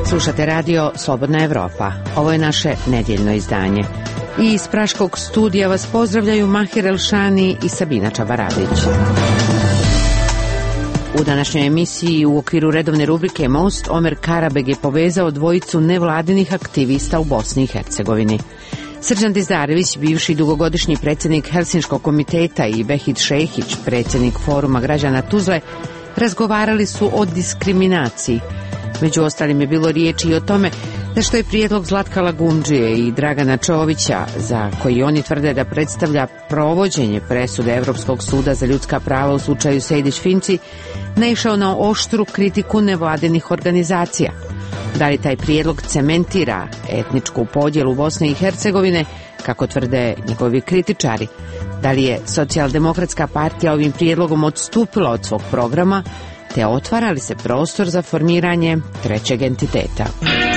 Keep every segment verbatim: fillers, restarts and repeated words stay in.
Slušate radio Slobodna Evropa. Ovo je naše nedjeljno izdanje. I iz Praškog studija vas pozdravljaju Mahir Elšani i Sabina Čabaradić. U današnjoj emisiji u okviru redovne rubrike Most, Omer Karabeg je povezao dvojicu nevladinih aktivista u Bosni i Hercegovini. Srđan Dizdarević, bivši dugogodišnji predsjednik Helsinškog komiteta, i Vehid Šehić, predsjednik Foruma građana Tuzle, razgovarali su o diskriminaciji. Među ostalim je bilo riječi i o tome da što je prijedlog Zlatka Lagundžije i Dragana Čovića, za koji oni tvrde da predstavlja provođenje presude Europskog suda za ljudska prava u slučaju Sejdić-Finci, naišao na oštru kritiku nevladinih organizacija. Da li taj prijedlog cementira etničku podjelu Bosne i Hercegovine, kako tvrde njegovi kritičari? Da li je Socijaldemokratska partija ovim prijedlogom odstupila od svog programa, te otvara li se prostor za formiranje trećeg entiteta?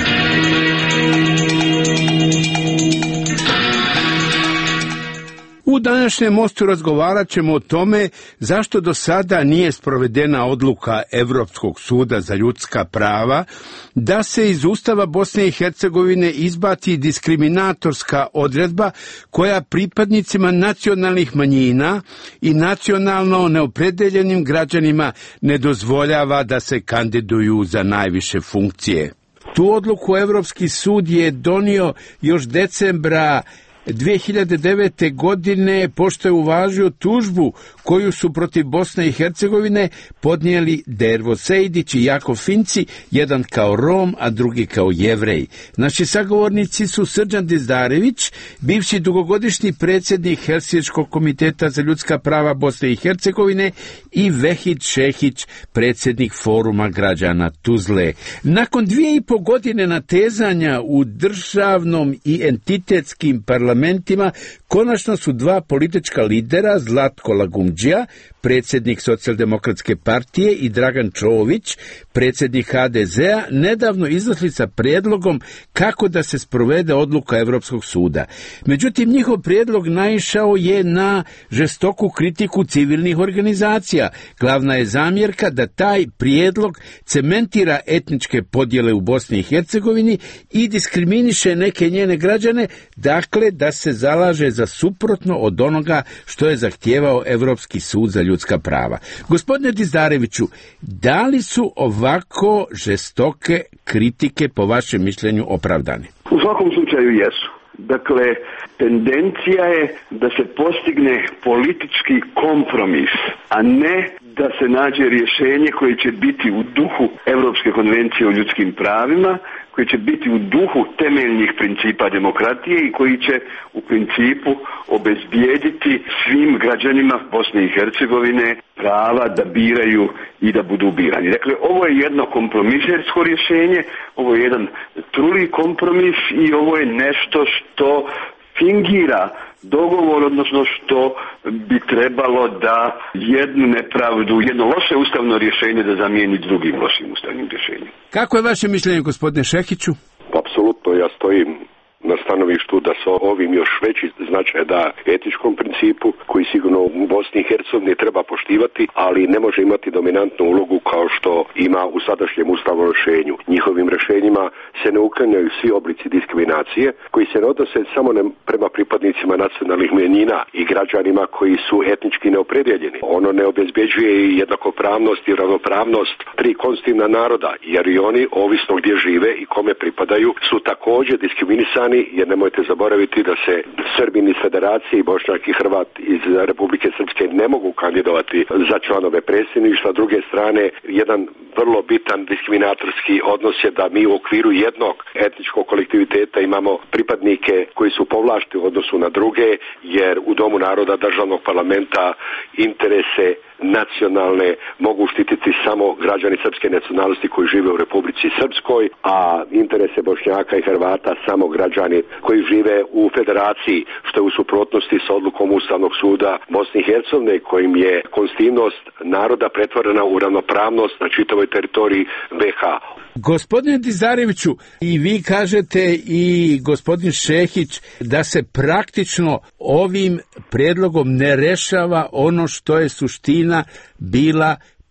U današnjem mostu razgovarat ćemo o tome zašto do sada nije sprovedena odluka Europskog suda za ljudska prava da se iz Ustava Bosne i Hercegovine izbaci diskriminatorska odredba koja pripadnicima nacionalnih manjina i nacionalno neopredeljenim građanima ne dozvoljava da se kandiduju za najviše funkcije. Tu odluku Europski sud je donio još decembra dvije hiljade devete. godine, pošto je uvažio tužbu koju su protiv Bosne i Hercegovine podnijeli Dervo Sejdić i Jakov Finci, jedan kao Rom, a drugi kao Jevrej. Naši sagovornici su Srđan Dizdarević, bivši dugogodišnji predsjednik Helsinškog komiteta za ljudska prava Bosne i Hercegovine, i Vehid Šehić, predsjednik Foruma građana Tuzle. Nakon dvije i po godine natezanja u državnom i entitetskim parlamentima, konačno su dva politička lidera, Zlatko Lagundžija, predsjednik Socijaldemokratske partije, i Dragan Čović, predsjednik ha de zea, nedavno izašli sa prijedlogom kako da se sprovede odluka Europskog suda. Međutim, njihov prijedlog naišao je na žestoku kritiku civilnih organizacija. Glavna je zamjerka da taj prijedlog cementira etničke podjele u Bosni i Hercegovini i diskriminiše neke njene građane, dakle da se zalaže za suprotno od onoga što je zahtijevao Europski sud za ljudska prava. Gospodine Dizdareviću, da li su ovako žestoke kritike po vašem mišljenju opravdane? U svakom slučaju jesu. Dakle, tendencija je da se postigne politički kompromis, a ne da se nađe rješenje koje će biti u duhu Europske konvencije o ljudskim pravima, koji će biti u duhu temeljnih principa demokratije i koji će u principu obezbijediti svim građanima Bosne i Hercegovine prava da biraju i da budu birani. Dakle, ovo je jedno kompromisersko rješenje, ovo je jedan truli kompromis i ovo je nešto što fingira dogovor, odnosno što bi trebalo da jednu nepravdu, jedno loše ustavno rješenje da zamijeni drugim lošim ustavnim rješenjem. Kako je vaše mišljenje, gospodine Šehiću? Apsolutno, ja stojim na stanovištu da sa ovim još veći značaj da etičkom principu koji sigurno u Bosni i Hercegovini treba poštivati, ali ne može imati dominantnu ulogu kao što ima u sadašnjem ustavnom rješenju. Njihovim rješenjima se ne uklanjaju svi oblici diskriminacije koji se ne odnose samo ne prema pripadnicima nacionalnih manjina i građanima koji su etnički neopredjeljeni. Ono ne obezbeđuje i jednakopravnost i ravnopravnost tri konstitutivna naroda, jer i oni, ovisno gdje žive i kome pripadaju, su također diskriminisani, jer nemojte zaboraviti da se Srbin iz Federacije i Bošnjak i Hrvat iz Republike Srpske ne mogu kandidovati za članove predsjedništva. S druge strane, jedan vrlo bitan diskriminatorski odnos je da mi u okviru jednog etničkog kolektiviteta imamo pripadnike koji su povlašteni u odnosu na druge, jer u Domu naroda državnog parlamenta interese nacionalne mogu štititi samo građani srpske nacionalnosti koji žive u Republici Srpskoj, a interese Bošnjaka i Hrvata samo građani koji žive u Federaciji, što je u suprotnosti sa odlukom Ustavnog suda Bosne i Hercegovine, kojim je konstitutivnost naroda pretvorena u ravnopravnost na čitavoj teritoriji be ha. Gospodine Dizdareviću, i vi kažete i gospodin Šehić da se praktično ovim prijedlogom ne rešava ono što je suština bila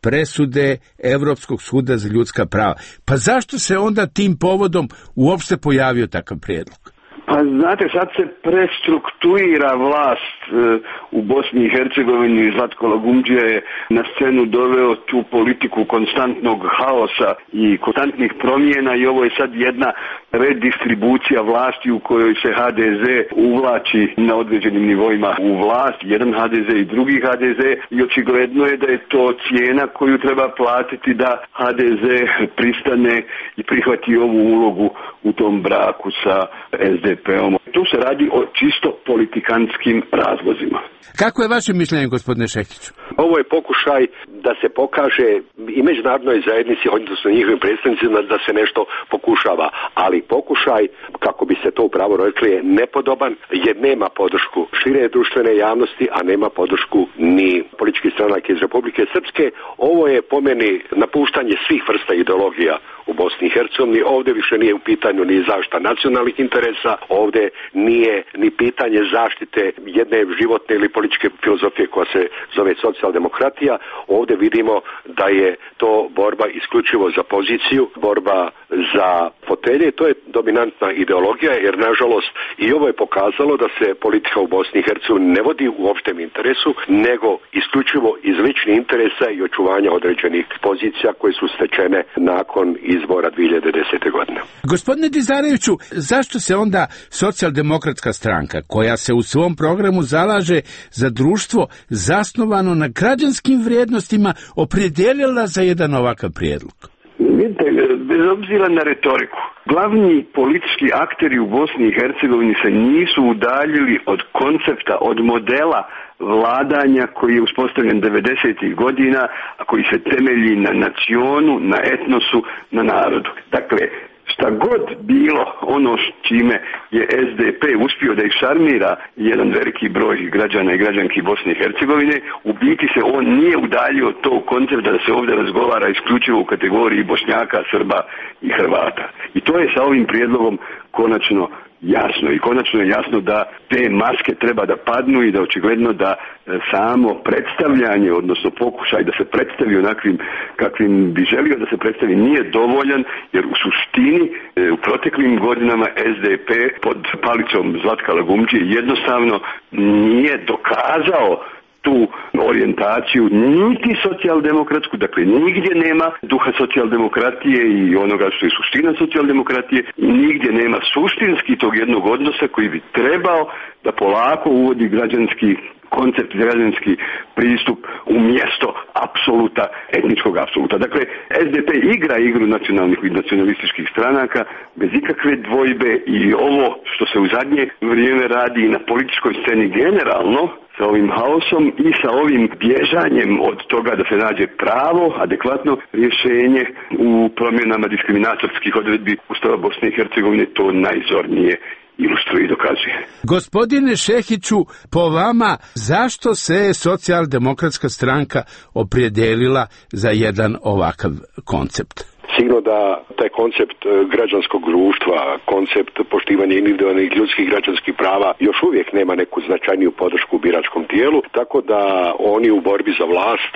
presude Evropskog suda za ljudska prava. Pa zašto se onda tim povodom uopšte pojavio takav prijedlog? Pa znate, sad se prestrukturira vlast e, u Bosni i Hercegovini. Zlatko Lagumdžija je na scenu doveo tu politiku konstantnog haosa i konstantnih promjena i ovo je sad jedna redistribucija vlasti u kojoj se ha de ze uvlači na određenim nivoima u vlast, jedan ha de ze i drugi ha de ze, i očigledno je da je to cijena koju treba platiti da ha de ze pristane i prihvati ovu ulogu u tom braku sa es de pe-om. Tu se radi o čisto politikanskim razlozima. Kako je vaše mišljenje, gospodine Šehiću? Ovo je pokušaj da se pokaže i međunarodnoj zajednici, odnosno njihovim predstavnicima, da se nešto pokušava, ali pokušaj, kako bi se to upravo rekli, je nepodoban jer nema podršku šire društvene javnosti, a nema podršku ni političkih stranaka iz Republike Srpske. Ovo je po meni napuštanje svih vrsta ideologija u Bosni i Hercegovini. Ovdje više nije u pitanju ni zaštita nacionalnih interesa, ovdje nije ni pitanje zaštite jedne životne ili političke filozofije koja se zove socijaldemokratija. Ovdje vidimo da je to borba isključivo za poziciju, borba za fotelje. To je dominantna ideologija jer nažalost i ovo je pokazalo da se politika u Bosni i Hercegovini ne vodi u opštem interesu, nego isključivo iz ličnih interesa i očuvanja određenih pozicija koje su stečene nakon izbora dvije hiljade desete. godine. Gospodine Dizareviću, zašto se onda socijaldemokratska stranka, koja se u svom programu zalaže za društvo zasnovano na građanskim vrijednostima, opredijelila za jedan ovakav prijedlog? Vidite, bez obzira na retoriku, glavni politički akteri u Bosni i Hercegovini se nisu udaljili od koncepta, od modela vladanja koji je uspostavljen devedesetih godina, a koji se temelji na nacionu, na etnosu, na narodu. Dakle, šta god bilo ono s čime je es de pe uspio da ih šarmira jedan veliki broj građana i građanki Bosne i Hercegovine, u biti se on nije udaljio od tog koncepta da se ovdje razgovara isključivo u kategoriji Bošnjaka, Srba i Hrvata. I to je sa ovim prijedlogom konačno jasno. I konačno je jasno da te maske treba da padnu i da očigledno da samo predstavljanje, odnosno pokušaj da se predstavi onakvim kakvim bi želio da se predstavi, nije dovoljan, jer u suštini u proteklim godinama es de pe pod palicom Zlatka Lagumdžije jednostavno nije dokazao tu orijentaciju niti socijaldemokratsku, dakle nigdje nema duha socijaldemokratije i onoga što je suština socijaldemokratije, i nigdje nema suštinski tog jednog odnosa koji bi trebao da polako uvodi građanski koncept, građanski pristup u mjesto apsoluta, etničkog apsoluta. Dakle, es de pe igra igru nacionalnih i nacionalističkih stranaka bez ikakve dvojbe, i ovo što se u zadnje vrijeme radi na političkoj sceni generalno, sa ovim haosom i sa ovim bježanjem od toga da se nađe pravo, adekvatno rješenje u promjenama diskriminatorskih odredbi Ustava Bosne i Hercegovine, to najzornije ilustruje i dokazuje. Gospodine Šehiću, po vama, zašto se socijaldemokratska stranka opredijelila za jedan ovakav koncept? Sigurno da taj koncept građanskog društva, koncept poštivanja individualnih ljudskih građanskih prava još uvijek nema neku značajniju podršku u biračkom tijelu, tako da oni u borbi za vlast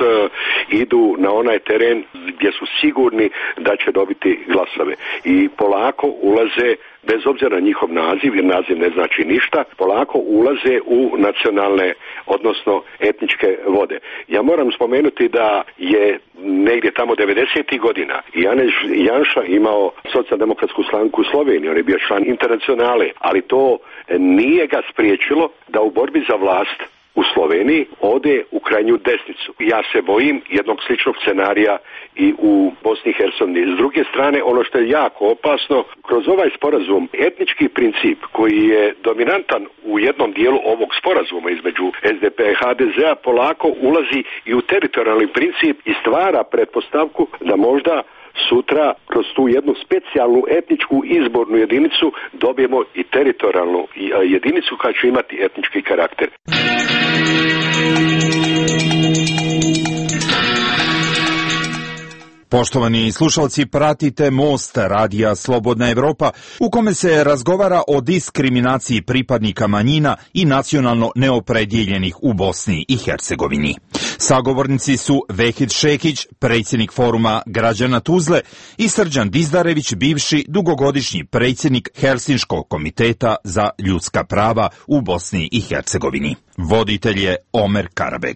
idu na onaj teren gdje su sigurni da će dobiti glasove i polako ulaze, bez obzira na njihov naziv, jer naziv ne znači ništa, polako ulaze u nacionalne, odnosno etničke vode. Ja moram spomenuti da je negdje tamo devedesetih godina Janez Janša imao socijaldemokratsku stranku u Sloveniji, on je bio član Internacionale, ali to nije ga spriječilo da u borbi za vlast u Sloveniji ode u krajnju desnicu. Ja se bojim jednog sličnog scenarija i u Bosni i Hercegovini. S druge strane, ono što je jako opasno, kroz ovaj sporazum, etnički princip koji je dominantan u jednom dijelu ovog sporazuma između es de pe i ha de zea polako ulazi i u teritorijalni princip i stvara pretpostavku da možda sutra kroz tu jednu specijalnu etničku izbornu jedinicu dobijemo i teritorijalnu jedinicu koja će imati etnički karakter. Poštovani slušalci, pratite Most radija Slobodna Evropa, u kome se razgovara o diskriminaciji pripadnika manjina i nacionalno neopredjeljenih u Bosni i Hercegovini. Sagovornici su Vehid Šekić, predsjednik Foruma građana Tuzle, i Srđan Dizdarević, bivši dugogodišnji predsjednik Helsinškog komiteta za ljudska prava u Bosni i Hercegovini. Voditelj je Omer Karabeg.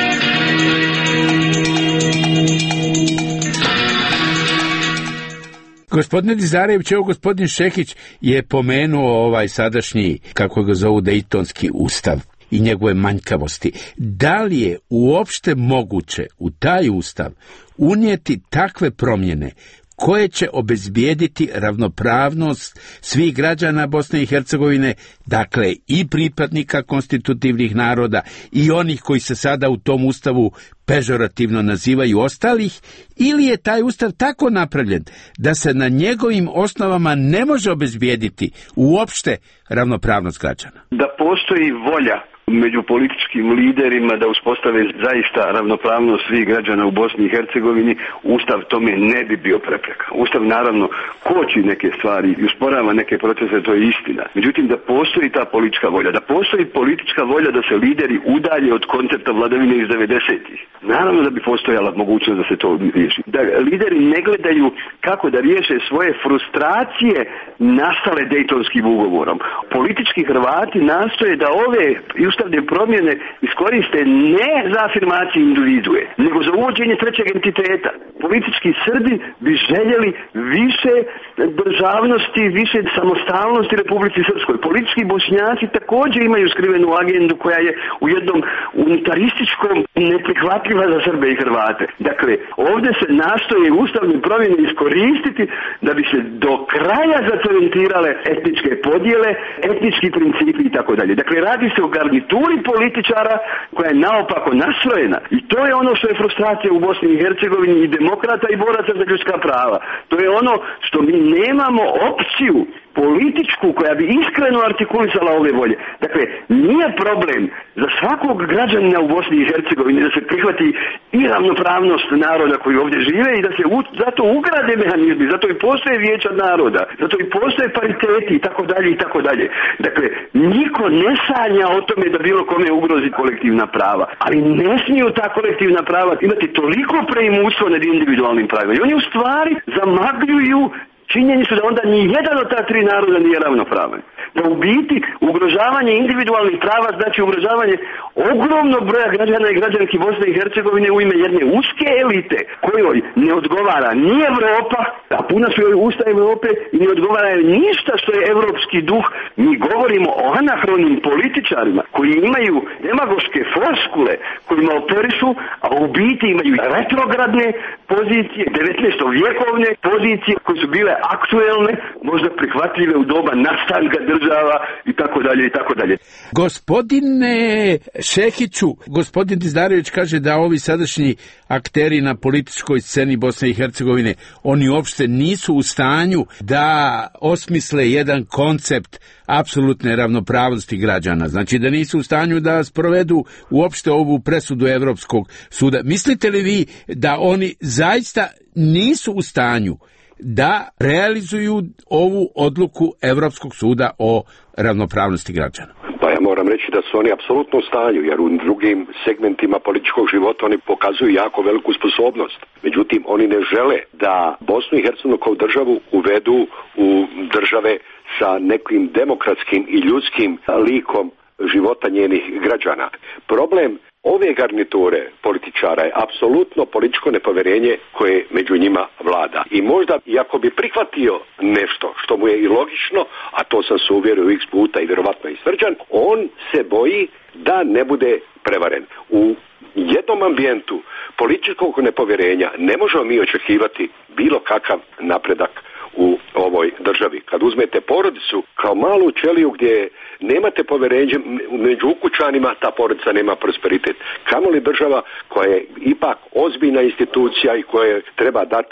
Gospodine Dizdarević, evo gospodin Šekić je pomenuo ovaj sadašnji, kako ga zovu, Dejtonski ustav i njegove manjkavosti. Da li je uopšte moguće u taj ustav unijeti takve promjene koje će obezbijediti ravnopravnost svih građana Bosne i Hercegovine, dakle i pripadnika konstitutivnih naroda i onih koji se sada u tom ustavu pežorativno nazivaju ostalih, ili je taj ustav tako napravljen da se na njegovim osnovama ne može obezbijediti uopšte ravnopravnost građana? Da postoji volja među političkim liderima da uspostave zaista ravnopravnost svih građana u Bosni i Hercegovini, Ustav tome ne bi bio prepreka. Ustav naravno koči neke stvari i usporava neke procese, to je istina. Međutim, da postoji ta politička volja, da postoji politička volja da se lideri udalje od koncepta vladavine iz devedesetih. Naravno da bi postojala mogućnost da se to riješi. Da lideri ne gledaju kako da riješe svoje frustracije nastale Dejtonskim ugovorom. Politički Hrvati nastoje da ove ustavne promjene iskoriste ne za afirmaciju individue, nego za uvođenje trećeg entiteta. Politički Srbi bi željeli više državnosti, više samostalnosti Republici Srpskoj. Politički Bošnjaci također imaju skrivenu agendu koja je u jednom unitarističkom neprihvatljiva za Srbe i Hrvate. Dakle, ovdje se nastoje ustavne promjene iskoristiti da bi se do kraja zacementirale etničke podjele, etnički principi i tako dalje. Dakle, radi se o garnituri političara koja je naopako nastrojena, i to je ono što je frustracija u Bosni i Hercegovini i demokrata i boraca za ljudska prava. To je ono što mi nemamo opciju političku koja bi iskreno artikulisala ove volje. Dakle, nije problem za svakog građanina u Bosni i Hercegovini da se prihvati i ravnopravnost naroda koji ovdje žive i da se u, zato ugrade mehanizmi, zato i postoje vijeća naroda, zato i postoje pariteti i tako dalje i tako dalje. Dakle, niko ne sanja o tome da bilo kome ugrozi kolektivna prava, ali ne smiju ta kolektivna prava imati toliko preimućstvo nad individualnim pravima. I oni u stvari zamagljuju činjenicu da onda ni jedan od ta tri naroda nije ravnopravan. Da u biti ugrožavanje individualnih prava znači ugrožavanje ogromnog broja građana i građanki Bosne i Hercegovine u ime jedne uske elite kojoj ne odgovara ni Evropa, a puna su joj usta Evrope, i ne odgovara ništa što je evropski duh. Mi govorimo o anahronim političarima koji imaju demagoške floskule, kojima operišu, a u biti imaju retrogradne pozicije, devetnaestovjekovne pozicije koje su bile aktuelne, možda prihvatljive u doba nastanka država i tako dalje i tako dalje. Gospodine Šehiću, gospodin Dizdarević kaže da ovi sadašnji akteri na političkoj sceni Bosne i Hercegovine, oni uopšte nisu u stanju da osmisle jedan koncept apsolutne ravnopravnosti građana. Znači da nisu u stanju da sprovedu uopšte ovu presudu Evropskog suda. Mislite li vi da oni zaista nisu u stanju da realizuju ovu odluku Evropskog suda o ravnopravnosti građana? Pa ja moram reći da su oni apsolutno u stanju, jer u drugim segmentima političkog života oni pokazuju jako veliku sposobnost. Međutim, oni ne žele da Bosnu i Hercegovinu kao državu uvedu u države sa nekim demokratskim i ljudskim likom života njenih građana. Problem ove garniture političara je apsolutno političko nepovjerenje koje među njima vlada. I možda, iako bi prihvatio nešto što mu je i logično, a to sam se uvjerio x puta i vjerovatno i Srđan, on se boji da ne bude prevaren. U jednom ambijentu političkog nepovjerenja ne možemo mi očekivati bilo kakav napredak u ovoj državi. Kad uzmete porodicu kao malu ćeliju gdje nemate povjerenje među ukućanima, ta porodica nema prosperitet. Kamoli država koja je ipak ozbiljna institucija i koja treba dati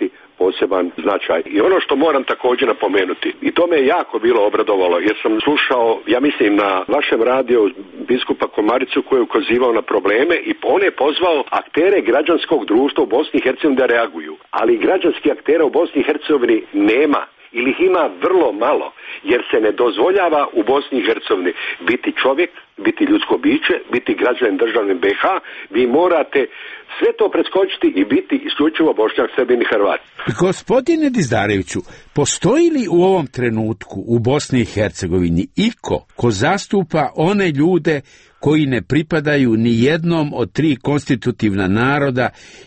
poseban značaj. I ono što moram također napomenuti, i to me je jako bilo obradovalo, jer sam slušao, ja mislim, na vašem radiju biskupa Komaricu koji je ukazivao na probleme i on je pozvao aktere građanskog društva u Bosni i Hercegovini da reaguju. Ali građanskih aktera u Bosni i Hercegovini nema. Ili ih ima vrlo malo, jer se ne dozvoljava u Bosni i Hercegovini biti čovjek, biti ljudsko biće, biti građanin državne B iH. Vi morate sve to preskočiti i biti isključivo Bošnjak, Srbin i Hrvat. Gospodine Dizdareviću, postoji li u ovom trenutku u Bosni i Hercegovini iko ko zastupa one ljude koji ne pripadaju ni jednom od tri konstitutivna naroda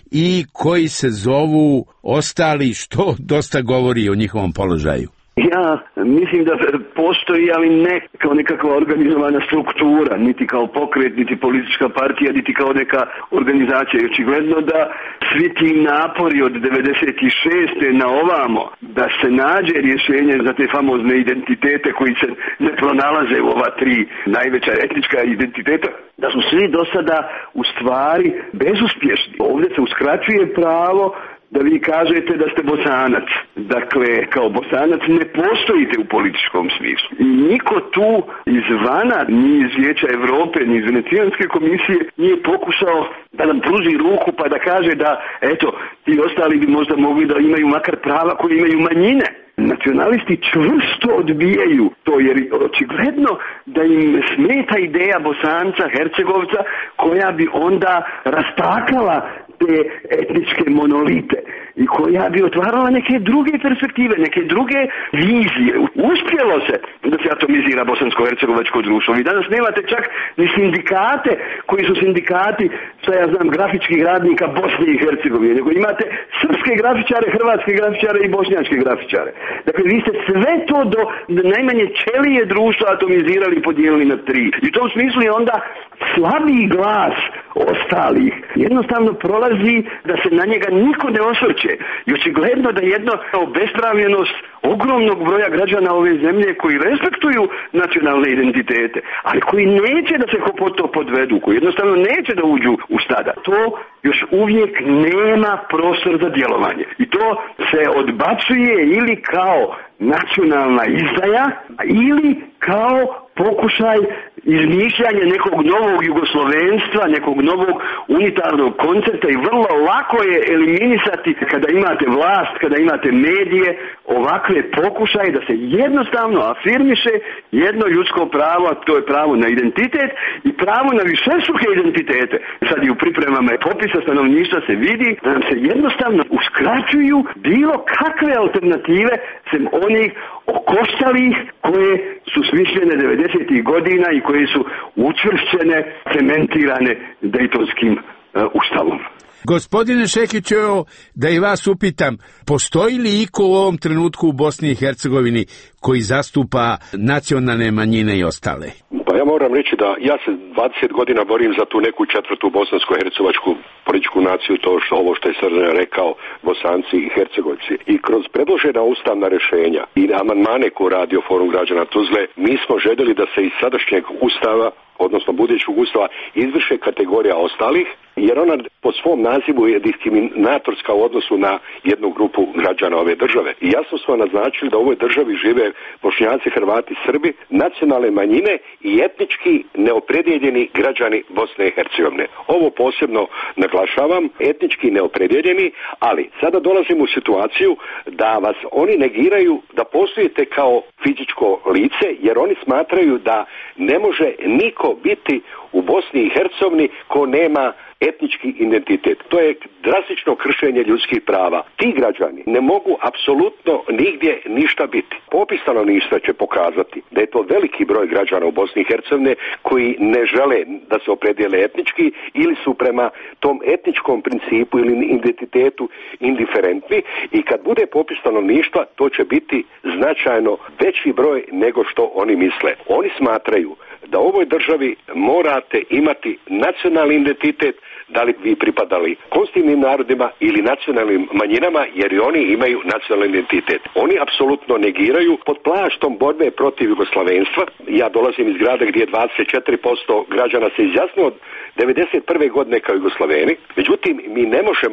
i koji se zovu ostali, što dosta govori o njihovom položaju? Ja mislim da postoji, ali ne kao nekakva organizovana struktura, niti kao pokret, niti politička partija, niti kao neka organizacija. I očigledno da svi ti napori od devedeset šeste na ovamo, da se nađe rješenje za te famozne identitete koji se ne pronalaze u ova tri najveća etnička identiteta, da su svi do sada u stvari bezuspješni. Ovdje se uskraćuje pravo da vi kažete da ste Bosanac. Dakle, kao Bosanac ne postojite u političkom smislu. I niko tu izvana, ni iz Vijeća Europe, ni iz Venecijanske komisije nije pokušao da nam pruži ruku pa da kaže da, eto, ti ostali bi možda mogli da imaju makar prava koje imaju manjine. Nacionalisti čvrsto odbijaju to, jer očigledno da im smeta ideja Bosanca, Hercegovca, koja bi onda rastakala te etničke monolite i koja bi otvarala neke druge perspektive, neke druge vizije. Uspjelo se da se atomizira bosansko-hercegovačko društvo. Vi danas nemate čak ni sindikate koji su sindikati, što ja znam, grafičkih radnika Bosne i Hercegovine, nego imate srpske grafičare, hrvatske grafičare i bošnjačke grafičare. Dakle, vi ste sve to do najmanje ćelije društva atomizirali i podijelili na tri. I u tom smislu je onda slabiji glas ostalih jednostavno prolazi da se na njega niko ne osvrće. I očigledno da jedna obespravljenost ogromnog broja građana ove zemlje koji respektuju nacionalne identitete, ali koji neće da se pod to podvedu, koji jednostavno neće da uđu u stada. To još uvijek nema prostor za djelovanje. I to se odbacuje ili kao nacionalna izdaja, ili kao pokušaj izmišljanja nekog novog jugoslovenstva, nekog novog unitarnog koncepta i vrlo lako je eliminisati kada imate vlast, kada imate medije, ovakve pokušaje da se jednostavno afirmiše jedno ljudsko pravo, a to je pravo na identitet i pravo na višestruke identitete. Sad i u pripremama popisa stanovništva se vidi da nam se jednostavno uskraćuju bilo kakve alternative sem onih okoštalih koje su smišljene devedesetih godina i koje su učvršćene, cementirane Dejtonskim uh, ustavom. Gospodine Šekiću, da i vas upitam, postoji li iko u ovom trenutku u Bosni i Hercegovini koji zastupa nacionalne manjine i ostale? Pa ja moram reći da ja se dvadeset godina borim za tu neku četvrtu bosansko-hercegovačku političku naciju, to što ovo što je Srđan rekao, Bosanci i Hercegovci. I kroz predložena ustavna rješenja i amandmane koje radio Forum građana Tuzle, mi smo željeli da se iz sadašnjeg ustava, odnosno budućeg ustava, izvrše kategorija ostalih, jer ona po svom nazivu je diskriminatorska u odnosu na jednu grupu građana ove države. I jasno smo naznačili da u ovoj državi žive Bošnjaci, Hrvati, Srbi, nacionalne manjine i etnički neopredjeljeni građani Bosne i Hercegovine. Ovo posebno naglašavam, etnički neopredjeljeni, ali sada dolazimo u situaciju da vas oni negiraju da postojite kao fizičko lice, jer oni smatraju da ne može niko biti u Bosni i Hercegovini ko nema etnički identitet. To je drastično kršenje ljudskih prava. Ti građani ne mogu apsolutno nigdje ništa biti. Popis stanovništva će pokazati da je to veliki broj građana u Bosni i Hercegovini koji ne žele da se opredijele etnički ili su prema tom etničkom principu ili identitetu indiferentni, i kad bude popis stanovništva to će biti značajno veći broj nego što oni misle. Oni smatraju da u ovoj državi morate imati nacionalni identitet, da li vi pripadali konstitutivnim narodima ili nacionalnim manjinama, jer i oni imaju nacionalni identitet. Oni apsolutno negiraju pod plaštom borbe protiv jugoslavenstva. Ja dolazim iz grada gdje je dvadeset četiri posto građana se izjasnilo od devedeset prve godine kao Jugoslaveni. Međutim, mi ne možemo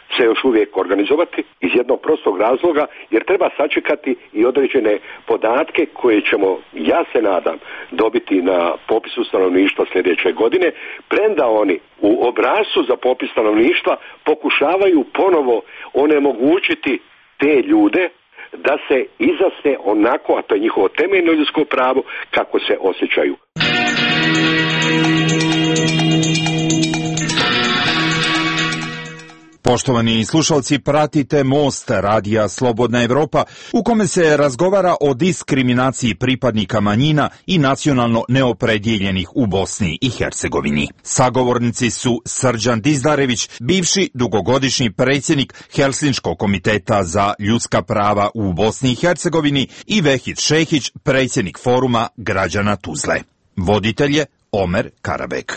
se još uvijek organizovati iz jednog prostog razloga, jer treba sačekati i određene podatke koje ćemo, ja se nadam, dobiti na popisu stanovništva sljedeće godine, premda oni u obrascu za popis stanovništva pokušavaju ponovo onemogućiti te ljude da se izjasne onako, a to je njihovo temeljno ljudsko pravo, kako se osjećaju. Poštovani slušalci, pratite Most radija Slobodna Evropa, u kome se razgovara o diskriminaciji pripadnika manjina i nacionalno neopredjeljenih u Bosni i Hercegovini. Sagovornici su Srđan Dizdarević, bivši dugogodišnji predsjednik Helsinškog komiteta za ljudska prava u Bosni i Hercegovini, i Vehid Šehić, predsjednik foruma građana Tuzle. Voditelj je Omer Karabek.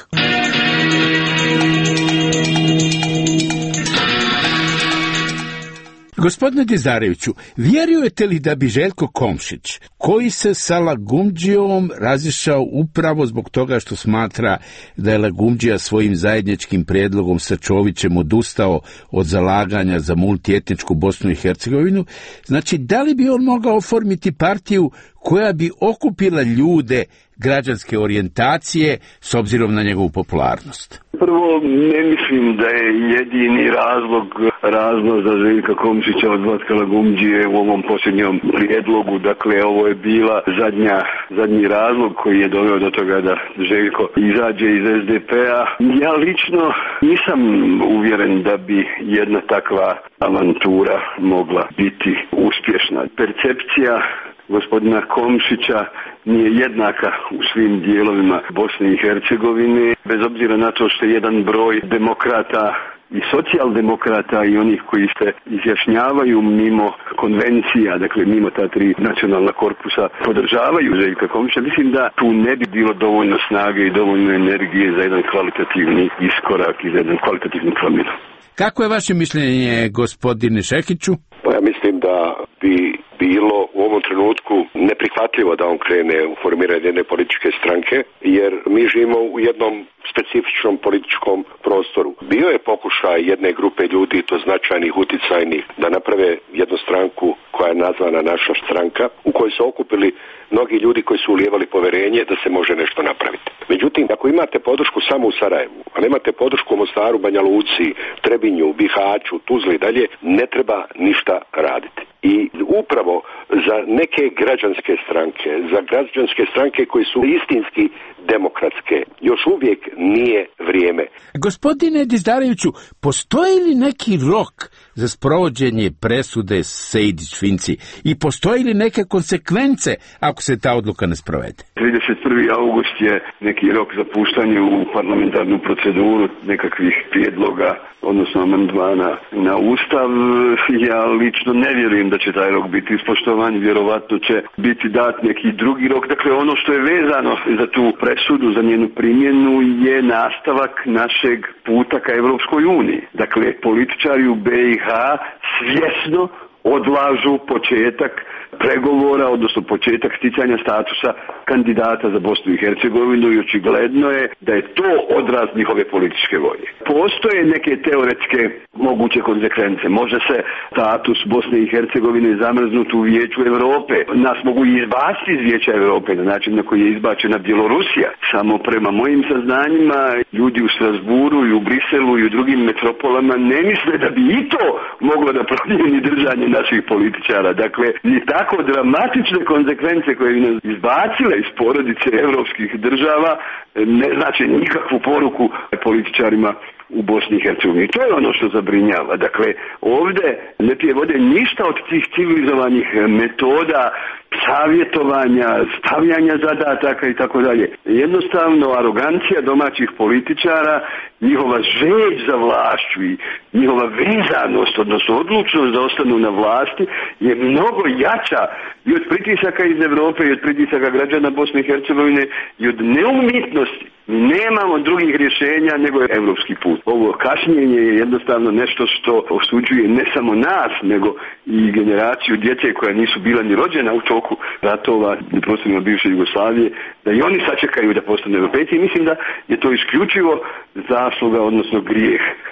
Gospodine Dizdareviću, vjerujete li da bi Željko Komšić, koji se sa Lagumdžijom razišao upravo zbog toga što smatra da je Lagumdžija svojim zajedničkim prijedlogom sa Čovićem odustao od zalaganja za multietničku Bosnu i Hercegovinu, znači da li bi on mogao oformiti partiju koja bi okupila ljude građanske orijentacije s obzirom na njegovu popularnost? Prvo, ne mislim da je jedini razlog razlog za Željka Komšića odlaska Lagumdžije u ovom posljednjem prijedlogu. Dakle, ovo je bila zadnja, zadnji razlog koji je doveo do toga da Željko izađe iz es de pe-a. Ja lično nisam uvjeren da bi jedna takva avantura mogla biti uspješna. Percepcija gospodina Komšića nije jednaka u svim dijelovima Bosne i Hercegovine, bez obzira na to što je jedan broj demokrata i socijaldemokrata i onih koji se izjašnjavaju mimo konvencija, dakle mimo ta tri nacionalna korpusa, podržavaju Željka Komšića. Mislim da tu ne bi bilo dovoljno snage i dovoljno energije za jedan kvalitativni iskorak i za jedan kvalitativni promjenu. Kako je vaše mišljenje, gospodine Šehiću? Pa ja mislim da bi bilo u ovom trenutku neprihvatljivo da on krene u formiranje jedne političke stranke, jer mi živimo u jednom specifičnom političkom prostoru. Bio je pokušaj jedne grupe ljudi, to značajnih, uticajnih, da naprave jednu stranku koja je nazvana Naša stranka, u kojoj su okupili mnogi ljudi koji su ulijevali povjerenje da se može nešto napraviti. Međutim, ako imate podršku samo u Sarajevu, a nemate podršku u Mostaru, Banja Luci, Trebinju, Bihaću, Tuzli i dalje, ne treba ništa raditi. I upravo za neke građanske stranke, za građanske stranke koji su istinski demokratske, još uvijek nije vrijeme. Gospodine Dizdareviću, postoji li neki rok za sprovođenje presude Sejdić-Finci i postoji li neke konsekvence ako se ta odluka ne sprovede? trideset prvi august je neki rok za puštanje u parlamentarnu proceduru nekakvih prijedloga, odnosno amandmana na Ustav. Ja lično ne vjerujem da će taj rok biti ispoštovan, vjerovatno će biti dat neki drugi rok. Dakle, ono što je vezano za tu presudu, za njenu primjenu, je nastavak našeg puta ka Evropskoj uniji. Dakle, političari u be i ha svjesno odlažu početak pregovora, odnosno početak sticanja statusa kandidata za Bosnu i Hercegovinu, i očigledno je da je to odraz njihove političke volje. Postoje neke teoretske moguće konsekvence. Može se status Bosne i Hercegovine zamrznuti u Vijeću Europe. Nas mogu i izbaciti iz Vijeća Europe na način na koji je izbačena Bjelorusija. Samo prema mojim saznanjima, ljudi u Strasburu i u Briselu i u drugim metropolama ne misle da bi i to moglo da promijeni držanje naših političara. Dakle, ni tako dramatične konsekvence koje bi nas izbacile iz porodice evropskih država ne znači nikakvu poruku političarima u Bosni i Hercegovini. To je ono što zabrinjava. Dakle, ovdje ne pije vode ništa od tih civilizovanih metoda savjetovanja, stavljanja zadataka i tako dalje. Jednostavno, arogancija domaćih političara, njihova želj za vlašću i njihova vezanost, odnosno odlučnost da ostanu na vlasti, je mnogo jača i od pritisaka iz Europe i od pritisaka građana Bosne i Hercegovine i od neumitnosti. Nemamo drugih rješenja nego je evropski put. Ovo kašnjenje je jednostavno nešto što osuđuje ne samo nas, nego i generaciju djece koja nisu bila ni rođena u toku ratova na prostorima bivše Jugoslavije, da i oni sačekaju da postanu Europejci. I mislim da je to isključivo zasluga, odnosno grijeh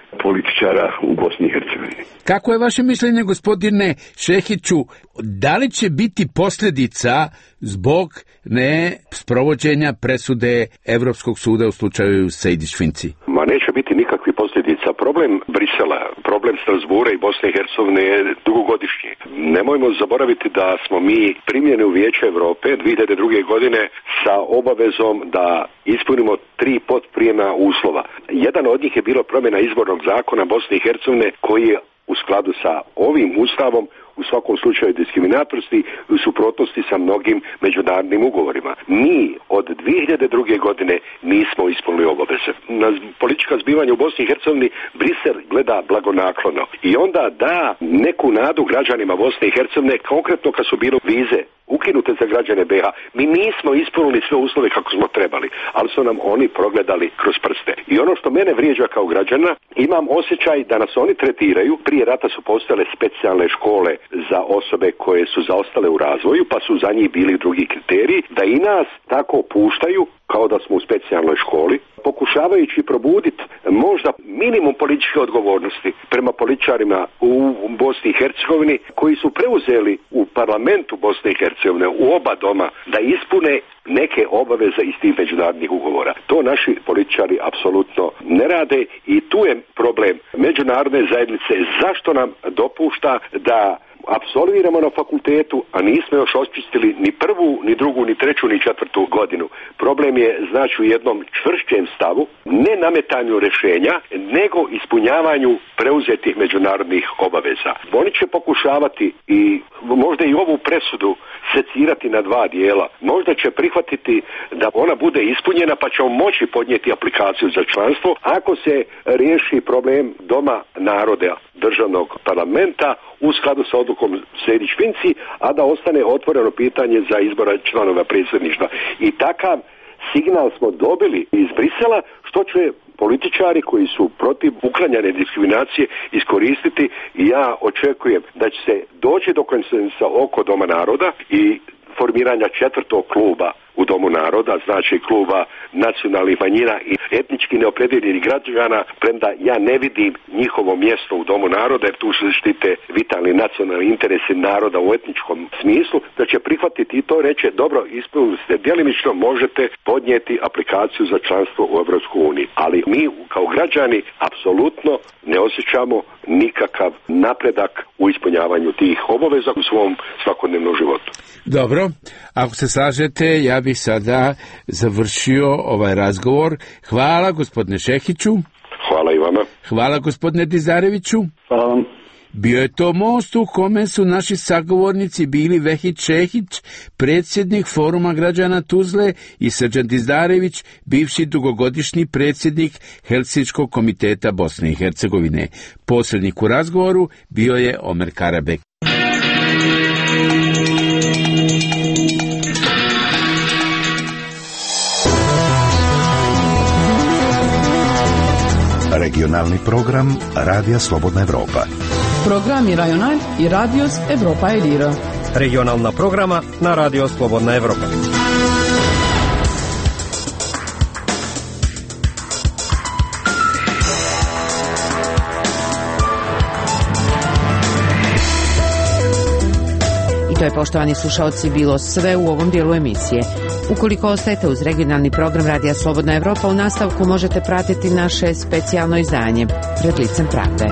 političara u Bosni i Hercegovini. Kako je vaše mišljenje, gospodine Šehiću, da li će biti posljedica zbog ne sprovođenja presude Evropskog suda u slučaju Sejdić-Finci? Ma neće biti nikakvih posljedica. Problem Brisela, problem Strasbura i Bosne i Hercegovine je dugogodišnji. Nemojmo zaboraviti da smo mi primljeni u Vijeće Europe dvije hiljade druge. godine sa obavezom da ispunimo tri potprijemna uslova. Jedan od njih je bilo promjena izbornog zakona Bosne i Hercegovine koji je u skladu sa ovim ustavom u svakom slučaju diskriminatornosti i u suprotnosti sa mnogim međunarodnim ugovorima. Mi od dvije hiljade druge. godine nismo ispunili obaveze. Na politička zbivanja u Bosni i Hercegovini Brisel gleda blagonaklono i onda da neku nadu građanima Bosne i Hercegovine, konkretno kad su bile vize ukinute za građane B iH. Mi nismo ispunili sve uslove kako smo trebali, ali su nam oni progledali kroz prste. I ono što mene vrijeđa kao građana, imam osjećaj da nas oni tretiraju. Prije rata su postojale specijalne škole za osobe koje su zaostale u razvoju, pa su za njih bili drugi kriteriji, da i nas tako puštaju kao da smo u specijalnoj školi, pokušavajući probuditi možda minimum političke odgovornosti prema političarima u Bosni i Hercegovini koji su preuzeli u parlamentu Bosne i Hercegovine u oba doma da ispune neke obaveze iz tih međunarodnih ugovora. To naši političari apsolutno ne rade i tu je problem međunarodne zajednice. Zašto nam dopušta da apsolviramo na fakultetu, a nismo još očistili ni prvu, ni drugu, ni treću, ni četvrtu godinu. Problem je znači u jednom čvršćem stavu, ne nametanju rješenja, nego ispunjavanju preuzetih međunarodnih obaveza. Oni će pokušavati i možda i ovu presudu secirati na dva dijela. Možda će prihvatiti da ona bude ispunjena pa ćemo moći podnijeti aplikaciju za članstvo ako se riješi problem Doma naroda državnog parlamenta u skladu sa odlukom Sejdić-Finci, a da ostane otvoreno pitanje za izbora članova predsjedništva. I takav signal smo dobili iz Brisela, što će političari koji su protiv uklanjane diskriminacije iskoristiti i ja očekujem da će se doći do konsenzusa oko Doma naroda i formiranja četvrtog kluba u Domu naroda, znači kluba nacionalnih manjina i etnički neopredjeljenih građana, premda ja ne vidim njihovo mjesto u Domu naroda jer tu se štite vitalni nacionalni interesi naroda u etničkom smislu, da će prihvatiti i to reće, dobro, ispunili ste djelimično, možete podnijeti aplikaciju za članstvo u Europskoj uniji. Ali mi kao građani apsolutno ne osjećamo nikakav napredak u ispunjavanju tih obaveza u svom svakodnevnom životu. Dobro, ako se slažete, ja bih sada završio ovaj razgovor. Hvala gospodine Šehiću. Hvala i vama. Hvala gospodine Dizareviću. Hvala vam. Bio je to most u kome su naši sagovornici bili Vehid Šehić, predsjednik Foruma građana Tuzle, i Srđan Dizarević, bivši dugogodišnji predsjednik Helsinškog komiteta Bosne i Hercegovine. Posrednik u razgovoru bio je Omer Karabek. Regionalni program Radija Slobodna Evropa. Programi Rajonal i Radios Evropa Elira. Regionalna programa na Radio Slobodna Evropa. I to je, poštovani slušaoci, bilo sve u ovom dijelu emisije. Ukoliko ostajete uz regionalni program Radija Slobodna Evropa, u nastavku možete pratiti naše specijalno izdanje Pred licem pravde.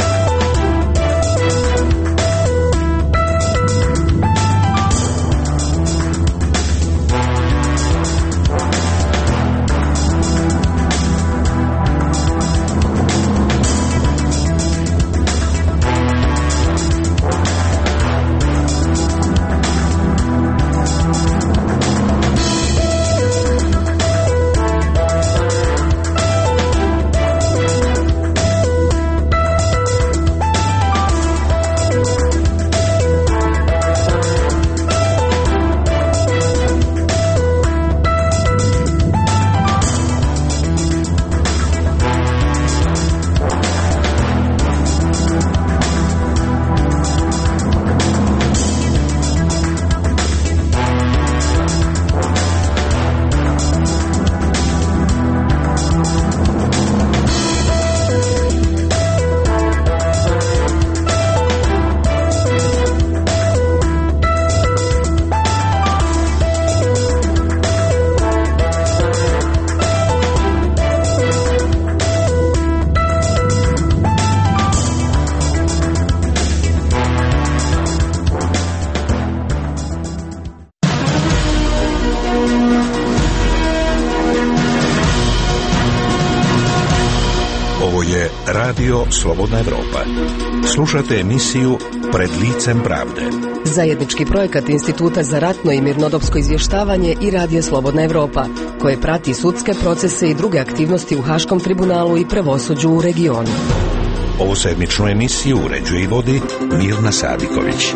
Radio Slobodna Evropa. Slušate emisiju Pred licem pravde. Zajednički projekat Instituta za ratno i mirnodopsko izvještavanje i Radio Slobodna Evropa, koje prati sudske procese i druge aktivnosti u Haškom tribunalu i pravosuđu u regionu. Ovu sedmičnu emisiju uređuje i vodi Mirna Sadiković.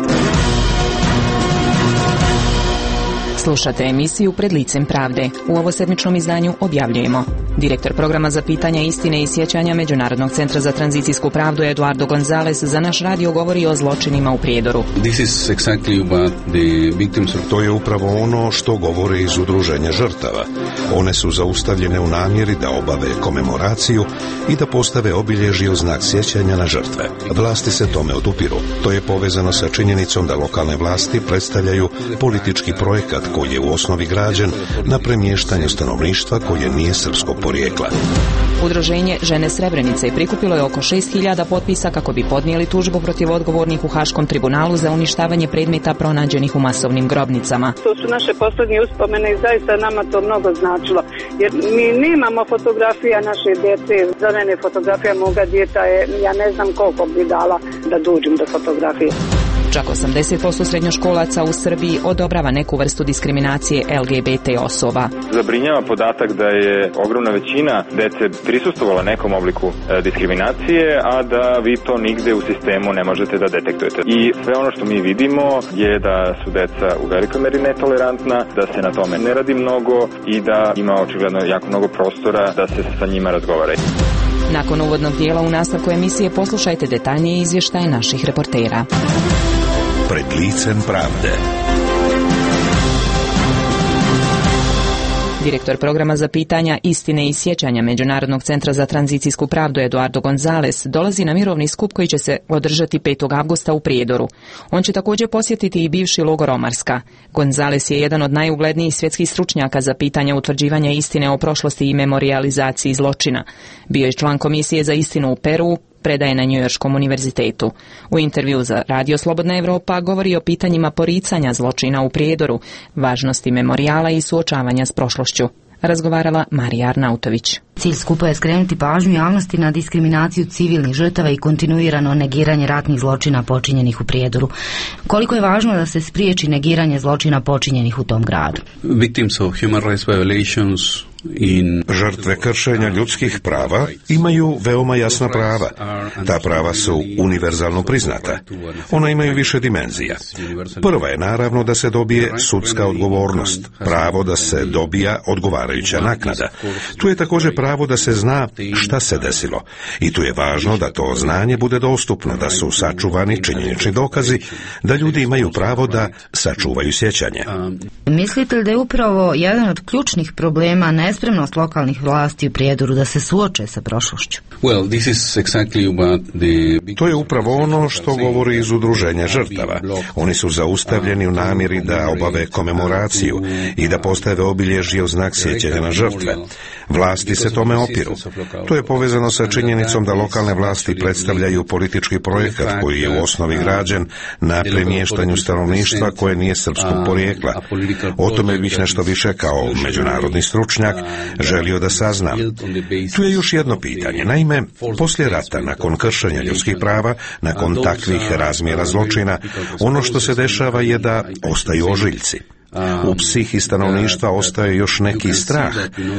Slušate emisiju Pred licem pravde. U ovosedmičnom izdanju objavljujemo: direktor programa za pitanja istine i sjećanja Međunarodnog centra za tranzicijsku pravdu Eduardo Gonzales za naš radio govori o zločinima u Prijedoru. To je upravo ono što govore iz udruženja žrtava. One su zaustavljene u namjeri da obave komemoraciju i da postave obilježje u znak sjećanja na žrtve. Vlasti se tome odupiru. To je povezano sa činjenicom da lokalne vlasti predstavljaju politički projekat koji je u osnovi građen na premještanju stanovništva koje nije srpskog porijekla. Udruženje Žene Srebrenice prikupilo je oko šest hiljada potpisa kako bi podnijeli tužbu protiv odgovornih u Haškom tribunalu za uništavanje predmeta pronađenih u masovnim grobnicama. To su naše posljednje uspomene i zaista nama to mnogo značilo. Jer mi nemamo fotografija naše djece. Za mene fotografija moga djeta je, ja ne znam koliko bi dala da dođem do fotografije. Čak osamdeset posto srednjoškolaca u Srbiji odobrava neku vrstu diskriminacije L G B T osoba. Zabrinjava podatak da je ogromna većina dece prisustvovala nekom obliku e, diskriminacije, a da vi to nigde u sistemu ne možete da detektujete. I sve ono što mi vidimo je da su deca u velikoj meri netolerantna, da se na tome ne radi mnogo i da ima očigledno jako mnogo prostora da se sa njima razgovara. Nakon uvodnog dijela u nastavku emisije poslušajte detaljnije izvještaje naših reportera. Pred licem pravde. Direktor programa za pitanja istine i sjećanja Međunarodnog centra za tranzicijsku pravdu Eduardo Gonzales dolazi na mirovni skup koji će se održati petog avgusta u Prijedoru. On će također posjetiti i bivši logor Omarska. Gonzales je jedan od najuglednijih svjetskih stručnjaka za pitanja utvrđivanja istine o prošlosti i memorijalizaciji zločina. Bio je član Komisije za istinu u Peru, predaje na Njujorškom univerzitetu. U intervju za Radio Slobodna Evropa govori o pitanjima poricanja zločina u Prijedoru, važnosti memorijala i suočavanja s prošlošću. Razgovarala Marija Arnautović. Cilj skupa je skrenuti pažnju javnosti na diskriminaciju civilnih žrtava i kontinuirano negiranje ratnih zločina počinjenih u Prijedoru. Koliko je važno da se spriječi negiranje zločina počinjenih u tom gradu? Victims of human rights violations in... Žrtve kršenja ljudskih prava imaju veoma jasna prava. Ta prava su univerzalno priznata. Ona imaju više dimenzija. Prva je naravno da se dobije sudska odgovornost, pravo da se dobija odgovarajuća naknada. Tu je također pravo da se zna šta se desilo. I tu je važno da to znanje bude dostupno, da su sačuvani činjenični dokazi, da ljudi imaju pravo da sačuvaju sjećanje. Mislite li da je upravo jedan od ključnih problema nespremnost lokalnih vlasti u Prijedoru da se suoče sa prošlošću? Well, this is exactly about the... To je upravo ono što govori iz udruženja žrtava. Oni su zaustavljeni u namjeri da obave komemoraciju i da postave obilježje u znak sjećanja na žrtve. Vlasti se tome opiru. To je povezano sa činjenicom da lokalne vlasti predstavljaju politički projekat koji je u osnovi građen na premještanju stanovništva koje nije srpskog porijekla. O tome bih nešto više kao međunarodni stručnjak želio da saznam. Tu je još jedno pitanje. Naime, poslije rata, nakon kršenja ljudskih prava, nakon takvih razmjera zločina, ono što se dešava je da ostaju ožiljci. U psihi stanovništva ostaje još neki strah,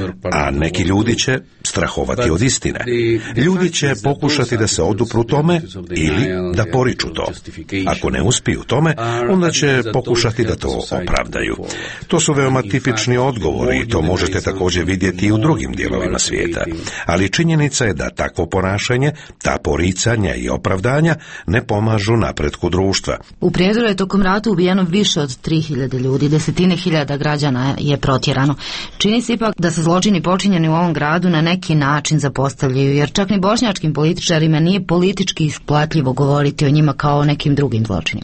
a neki ljudi će strahovati od istine. Ljudi će pokušati da se odupru tome ili da poriču to. Ako ne uspiju tome, onda će pokušati da to opravdaju. To su veoma tipični odgovori i to možete također vidjeti i u drugim dijelovima svijeta. Ali činjenica je da takvo ponašanje, ta poricanja i opravdanja ne pomažu napretku društva. U Prijedoru je tokom rata ubijeno više od tri hiljade ljudi, desetine hiljada građana je protjerano. Čini se ipak da se zločini počinjeni u ovom gradu na neki način zapostavljaju, jer čak ni bošnjačkim političarima nije politički isplatljivo govoriti o njima kao o nekim drugim zločinima.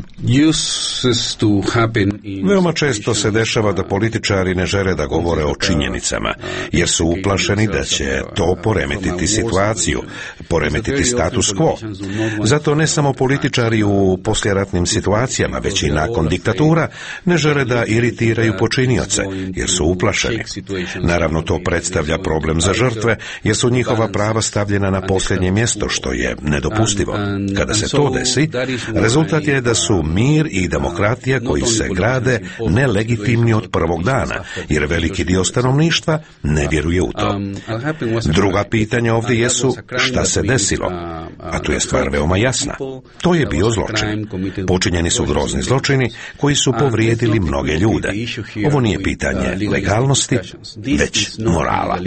Veoma često se dešava da političari ne žele da govore o činjenicama, jer su uplašeni da će to poremetiti situaciju, poremetiti status quo. Zato ne samo političari u poslijeratnim situacijama, već i nakon diktatura ne žele da iri kreditiraju počinioce jer su uplašeni. Naravno, to predstavlja problem za žrtve jer su njihova prava stavljena na posljednje mjesto, što je nedopustivo. Kada se to desi, rezultat je da su mir i demokratija koji se grade nelegitimni od prvog dana, jer veliki dio stanovništva ne vjeruje u to. Druga pitanja ovdje jesu šta se desilo, a tu je stvar veoma jasna. To je bio zločin. Počinjeni su grozni zločini koji su povrijedili mnoge ljude. Ovo nije pitanje legalnosti, već morala.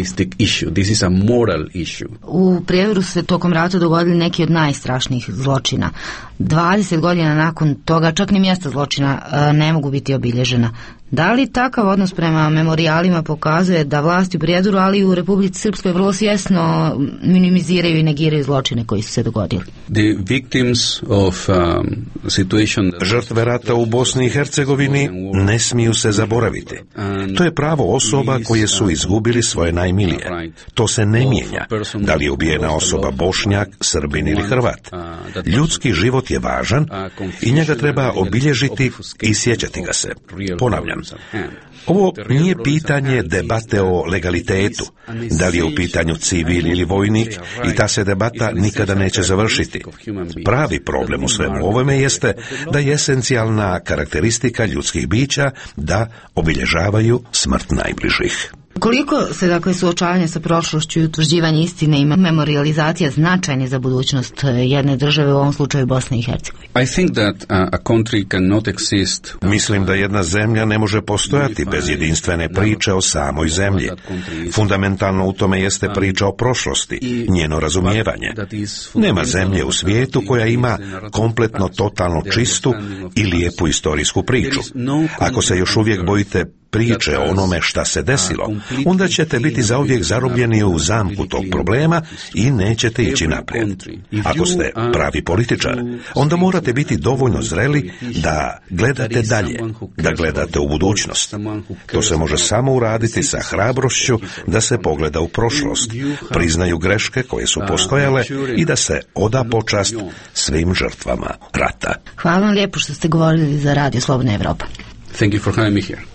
U Prijedoru se tokom rata dogodili neki od najstrašnijih zločina. dvadeset godina nakon toga čak ni mjesta zločina ne mogu biti obilježena. Da li takav odnos prema memorijalima pokazuje da vlasti u Prijedoru, ali i u Republici Srpskoj vrlo svjesno minimiziraju i negiraju zločine koji su se dogodili? The victims of, um, situation... Žrtve rata u Bosni i Hercegovini ne smiju se zaboraviti. To je pravo osoba koje su izgubili svoje najmilije. To se ne mijenja. Da li je ubijena osoba Bošnjak, Srbin ili Hrvat. Ljudski život je važan i njega treba obilježiti i sjećati ga se. Ponavljam, ovo nije pitanje debate o legalitetu, da li je u pitanju civil ili vojnik, i ta se debata nikada neće završiti. Pravi problem u svemu ovome jeste da je esencijalna karakteristika ljudskih bića da obilježavaju smrt najbližih. Koliko se dakle suočavanje sa prošlošću i utvrđivanje istine i memorializacija značajni za budućnost jedne države, u ovom slučaju Bosne i Hercegovine? I think that a country cannot exist. Mislim da jedna zemlja ne može postojati bez jedinstvene priče o samoj zemlji. Fundamentalno u tome jeste priča o prošlosti, njeno razumijevanje. Nema zemlje u svijetu koja ima kompletno totalno čistu i lijepu istorijsku priču. Ako se još uvijek bojite priče o onome šta se desilo, onda ćete biti zauvijek zarobljeni u zamku tog problema i nećete ići naprijed. Ako ste pravi političar, onda morate biti dovoljno zreli da gledate dalje, da gledate u budućnost. To se može samo uraditi sa hrabrošću da se pogleda u prošlost, priznaju greške koje su postojale i da se oda počast svim žrtvama rata. Hvala vam lijepo što ste govorili za Radio Slobodna Evropa. Thank you for having me here.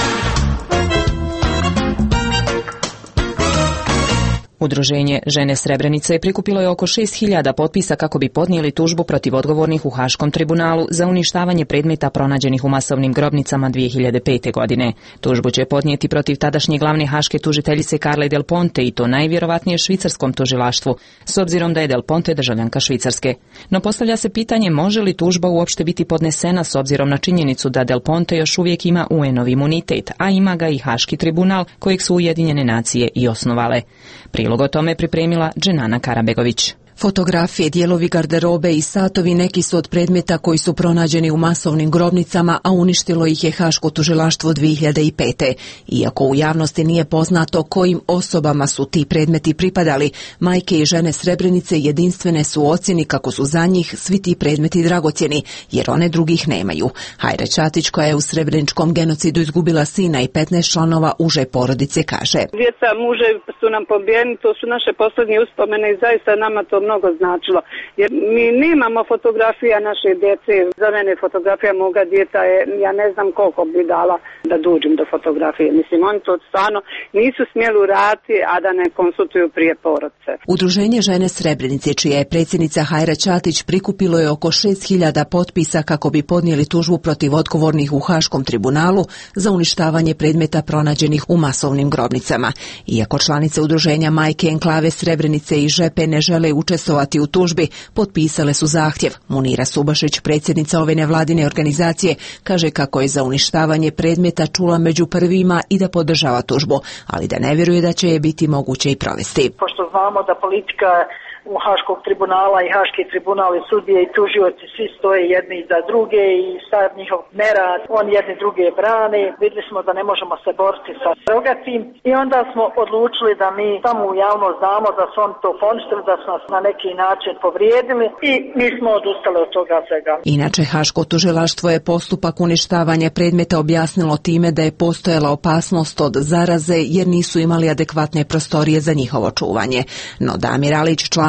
Udruženje Žene Srebrenice prikupilo je oko šest hiljada potpisa kako bi podnijeli tužbu protiv odgovornih u Haškom tribunalu za uništavanje predmeta pronađenih u masovnim grobnicama dvije hiljade pete. godine. Tužbu će podnijeti protiv tadašnje glavne haške tužiteljice Carle Del Ponte, i to najvjerovatnije švicarskom tužilaštvu, s obzirom da je Del Ponte državljanka Švicarske. No postavlja se pitanje može li tužba uopšte biti podnesena s obzirom na činjenicu da Del Ponte još uvijek ima U N-ov imunitet, a ima ga i Haški tribunal kojeg su Ujedinjene nacije i osnovale. Prilog o tome pripremila Dženana Karabegović. Fotografije, dijelovi garderobe i satovi neki su od predmeta koji su pronađeni u masovnim grobnicama, a uništilo ih je Haško tužilaštvo dvije hiljade pete. Iako u javnosti nije poznato kojim osobama su ti predmeti pripadali, majke i žene Srebrenice jedinstvene su u ocjeni kako su za njih svi ti predmeti dragocjeni, jer one drugih nemaju. Hajra Ćatić, koja je u srebreničkom genocidu izgubila sina i petnaest članova uže porodice, kaže: Djeca, muževi su nam pobijeni, to su naše posljednje uspomene i zaista nama to mnogo značilo. Jer mi nemamo fotografija naše djece. Za mene fotografija moga djeta je, ja ne znam koliko bi dala da dođem do fotografije. Mislim, oni to stvarno nisu smjeli uraditi, a da ne konsultuju prije porodce. Udruženje Žene Srebrenice, čija je predsjednica Hajra Ćatić, prikupilo je oko šest hiljada potpisa kako bi podnijeli tužbu protiv odgovornih u Haškom tribunalu za uništavanje predmeta pronađenih u masovnim grobnicama. Iako članice udruženja Majke Enklave Srebrenice i Žepe ne žele učestvovati u tužbi, potpisale su zahtjev. Munira Subašić, predsjednica ove nevladine organizacije, kaže kako je za uništavanje predmeta čula među prvima i da podržava tužbu, ali da ne vjeruje da će je biti moguće i provesti. Pošto znamo da politika u Haškog tribunala i Haški tribunal i sudije i tužioci svi stoje jedni iza druge i sad njihov nerad, oni jedni druge brane. Vidjeli smo da ne možemo se boriti sa rogatim i onda smo odlučili da mi samo u javno znamo da su oni to poništili, da su nas na neki način povrijedili i mi smo odustali od toga svega. Inače, Haško tužilaštvo je postupak uništavanja predmeta objasnilo time da je postojala opasnost od zaraze jer nisu imali adekvatne prostorije za njihovo čuvanje. No Damir Alić, član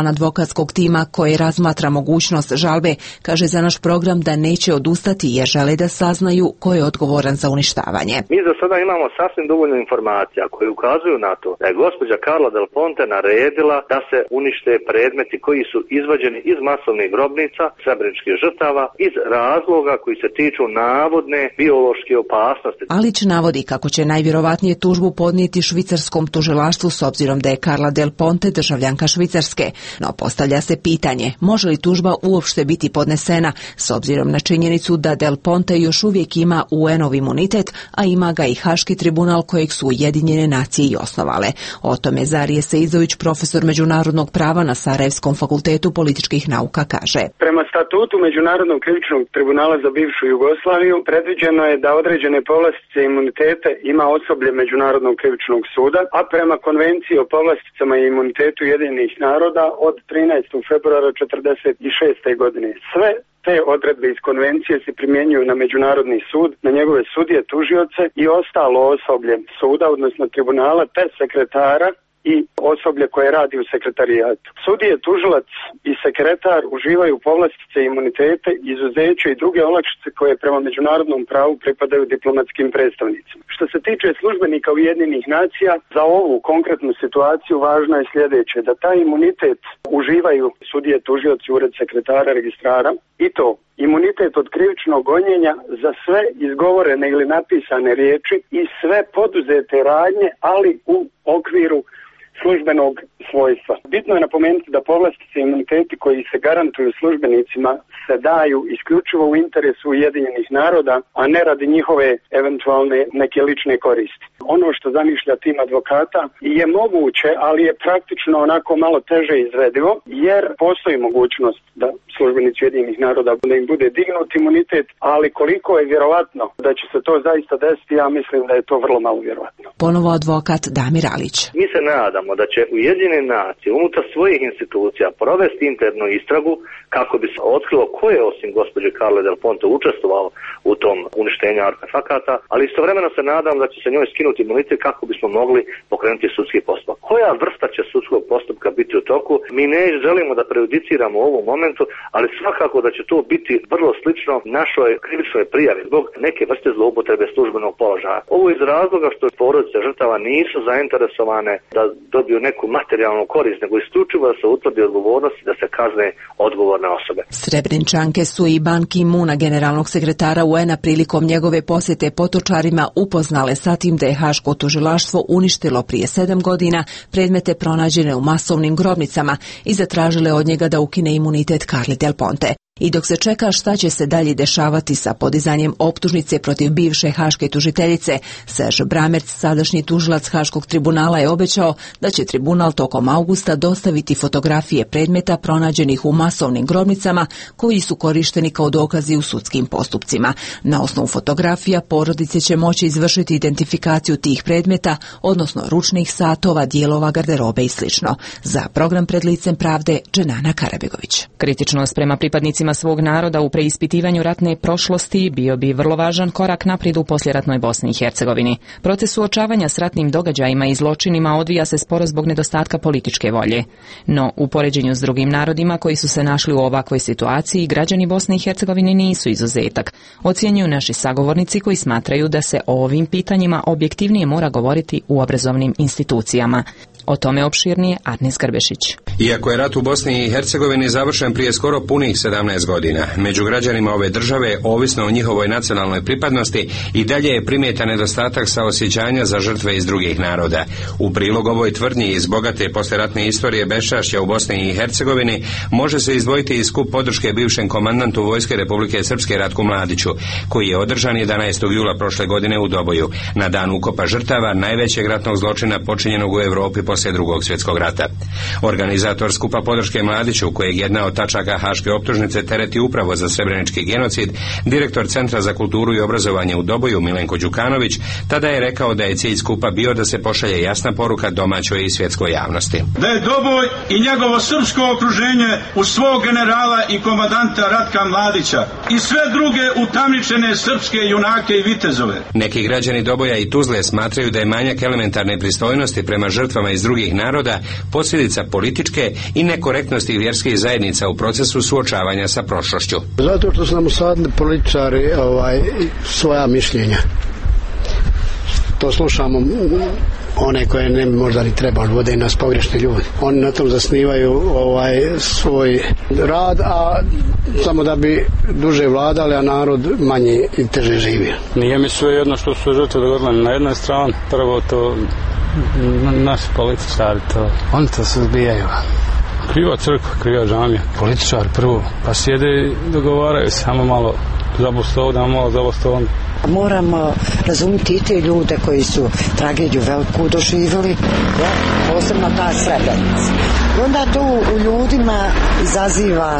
član advokatskog tima koji razmatra mogućnost žalbe, kaže za naš program da neće odustati jer žele da saznaju ko je odgovoran za uništavanje. Mi za sada imamo sasvim dovoljno informacija koje ukazuju na to da je gospođa Carla Del Ponte naredila da se unište predmeti koji su izvađeni iz masovnih grobnica srebreničkih žrtava iz razloga koji se tiču navodne biološke opasnosti. Alić navodi kako će najvjerovatnije tužbu podnijeti švicarskom tužilaštvu s obzirom da je Carla Del Ponte državljanka Švicarske. No postavlja se pitanje, može li tužba uopšte biti podnesena s obzirom na činjenicu da Del Ponte još uvijek ima U N-ov imunitet, a ima ga i Haški tribunal kojeg su Ujedinjene nacije i osnovale. O tome Zarije Seizović, profesor međunarodnog prava na Sarajevskom fakultetu političkih nauka, kaže. Prema statutu Međunarodnog krivičnog tribunala za bivšu Jugoslaviju predviđeno je da određene povlastice i imunitete ima osoblje Međunarodnog krivičnog suda, a prema konvenciji o povlasticama i imunitetu Ujedinjenih naroda od trinaestog februara četrdeset šeste. godine. Sve te odredbe iz konvencije se primjenjuju na Međunarodni sud, na njegove sudije, tužioce i ostalo osoblje suda, odnosno tribunala, te sekretara i osoblje koje radi u sekretarijatu. Sudije, tužilac i sekretar uživaju povlastice i imunitete, izuzeće i druge olakšice koje prema međunarodnom pravu pripadaju diplomatskim predstavnicima. Što se tiče službenika Ujedinjenih nacija, za ovu konkretnu situaciju važno je sljedeće, da taj imunitet uživaju sudije, tužioci, ured sekretara, registrara i to imunitet od krivičnog gonjenja za sve izgovorene ili napisane riječi i sve poduzete radnje, ali u okviru službenog svojstva. Bitno je napomenuti da povlastice i imuniteti koji se garantuju službenicima se daju isključivo u interesu Ujedinjenih naroda, a ne radi njihove eventualne neke lične koristi. Ono što zamišlja tim advokata je moguće, ali je praktično onako malo teže izvedivo, jer postoji mogućnost da službenici Ujedinjenih naroda da im bude dignut imunitet, ali koliko je vjerovatno da će se to zaista desiti, ja mislim da je to vrlo malo vjerovatno. Ponovo advokat Damir Alić. Mi se nadamo da će Ujedinjene nacije unutar svojih institucija provesti internu istragu kako bi se otkrilo ko je osim gospođe Carle Del Ponte učestvovao u tom uništenju artefakata, ali istovremeno se nadam da će se njoj skinuti imunitet kako bismo mogli pokrenuti sudski postupak. Koja vrsta će sudskog postupka biti u toku? Mi ne želimo da prejudiciramo u ovom momentu, ali svakako da će to biti vrlo slično našoj krivičnoj prijavi zbog neke vrste zloupotrebe službenog položaja. Ovo iz razloga što porodice žrtava nisu zainteresovane da dobiju neku materijalnu korist, nego isključivo da se utvrdi odgovornost i da se kazne odgovorne osobe. Srebreničanke su i Ban Ki-moona, generalnog sekretara U N-a, prilikom njegove posjete Potočarima upoznale sa tim da je Haško tužilaštvo uništilo prije sedam godina predmete pronađene u masovnim grobnicama i zatražile od njega da ukine imunitet Carli Del Ponte. I dok se čeka šta će se dalje dešavati sa podizanjem optužnice protiv bivše haške tužiteljice, Serge Bramertz, sadašnji tužilac Haškog tribunala, je obećao da će tribunal tokom avgusta dostaviti fotografije predmeta pronađenih u masovnim grobnicama koji su korišteni kao dokazi u sudskim postupcima. Na osnovu fotografija porodice će moći izvršiti identifikaciju tih predmeta, odnosno ručnih satova, dijelova garderobe i sl. Za program Pred licem pravde, Dženana Karabegović. Kritičnost prema pripadnicima svog naroda u preispitivanju ratne prošlosti bio bi vrlo važan korak naprijed u poslijeratnoj Bosni i Hercegovini. Proces suočavanja s ratnim događajima i zločinima odvija se sporo zbog nedostatka političke volje. No, u poređenju s drugim narodima koji su se našli u ovakvoj situaciji, građani Bosne i Hercegovine nisu izuzetak, ocjenjuju naši sagovornici koji smatraju da se o ovim pitanjima objektivnije mora govoriti u obrazovnim institucijama. O tome opširnije Arnis Grbešić. Iako je rat u Bosni i Hercegovini završen prije skoro punih sedamnaest godina, među građanima ove države, ovisno o njihovoj nacionalnoj pripadnosti, i dalje je primjetan nedostatak saosjećanja za žrtve iz drugih naroda. U prilog ovoj tvrdnji iz bogate poslijeratne istorije beščašća u Bosni i Hercegovini može se izdvojiti i skup podrške bivšem komandantu Vojske Republike Srpske Ratku Mladiću, koji je održan jedanaestog jula prošle godine u Doboju, na dan ukopa žrtava najvećeg ratnog zločina počinjenog u Europi poslije drugog svjetskog rata. Organizator skupa podrške Mladiću, kojeg jedna od tačaka haške optužnice tereti upravo za srebrenički genocid, direktor Centra za kulturu i obrazovanje u Doboju Milenko Đukanović, tada je rekao da je cilj skupa bio da se pošalje jasna poruka domaćoj i svjetskoj javnosti. Da je Doboj i njegovo srpsko okruženje u svog generala i komandanta Ratka Mladića i sve druge utamničene srpske junake i vitezove. Neki građani Doboja i Tuzle smatraju da je manjak elementarne pristojnosti prema žrtvama iz drugih naroda posljedica političke političke i nekorektnosti vjerskih zajednica u procesu suočavanja sa prošlošću. Zato što su nam usadili političari ovaj, svoja mišljenja. To slušamo one koje ne bi možda ni trebali, vode nas pogrešni ljudi. Oni na tom zasnivaju ovaj svoj rad, a samo da bi duže vladali, a narod manje i teže živio. Nije mi sve jedno što su žrtve dogodile na jednoj strani, prvo to naši političari, to, oni to suzbijaju. Kriva crkva, kriva džamija, političari prvo, pa sjede i dogovaraju samo malo zabost ovdje, a malo zabost ovdje. Moramo razumjeti i te ljude koji su tragediju veliku doživjeli, ja, posebno ta Srebrenica. I onda to u ljudima izaziva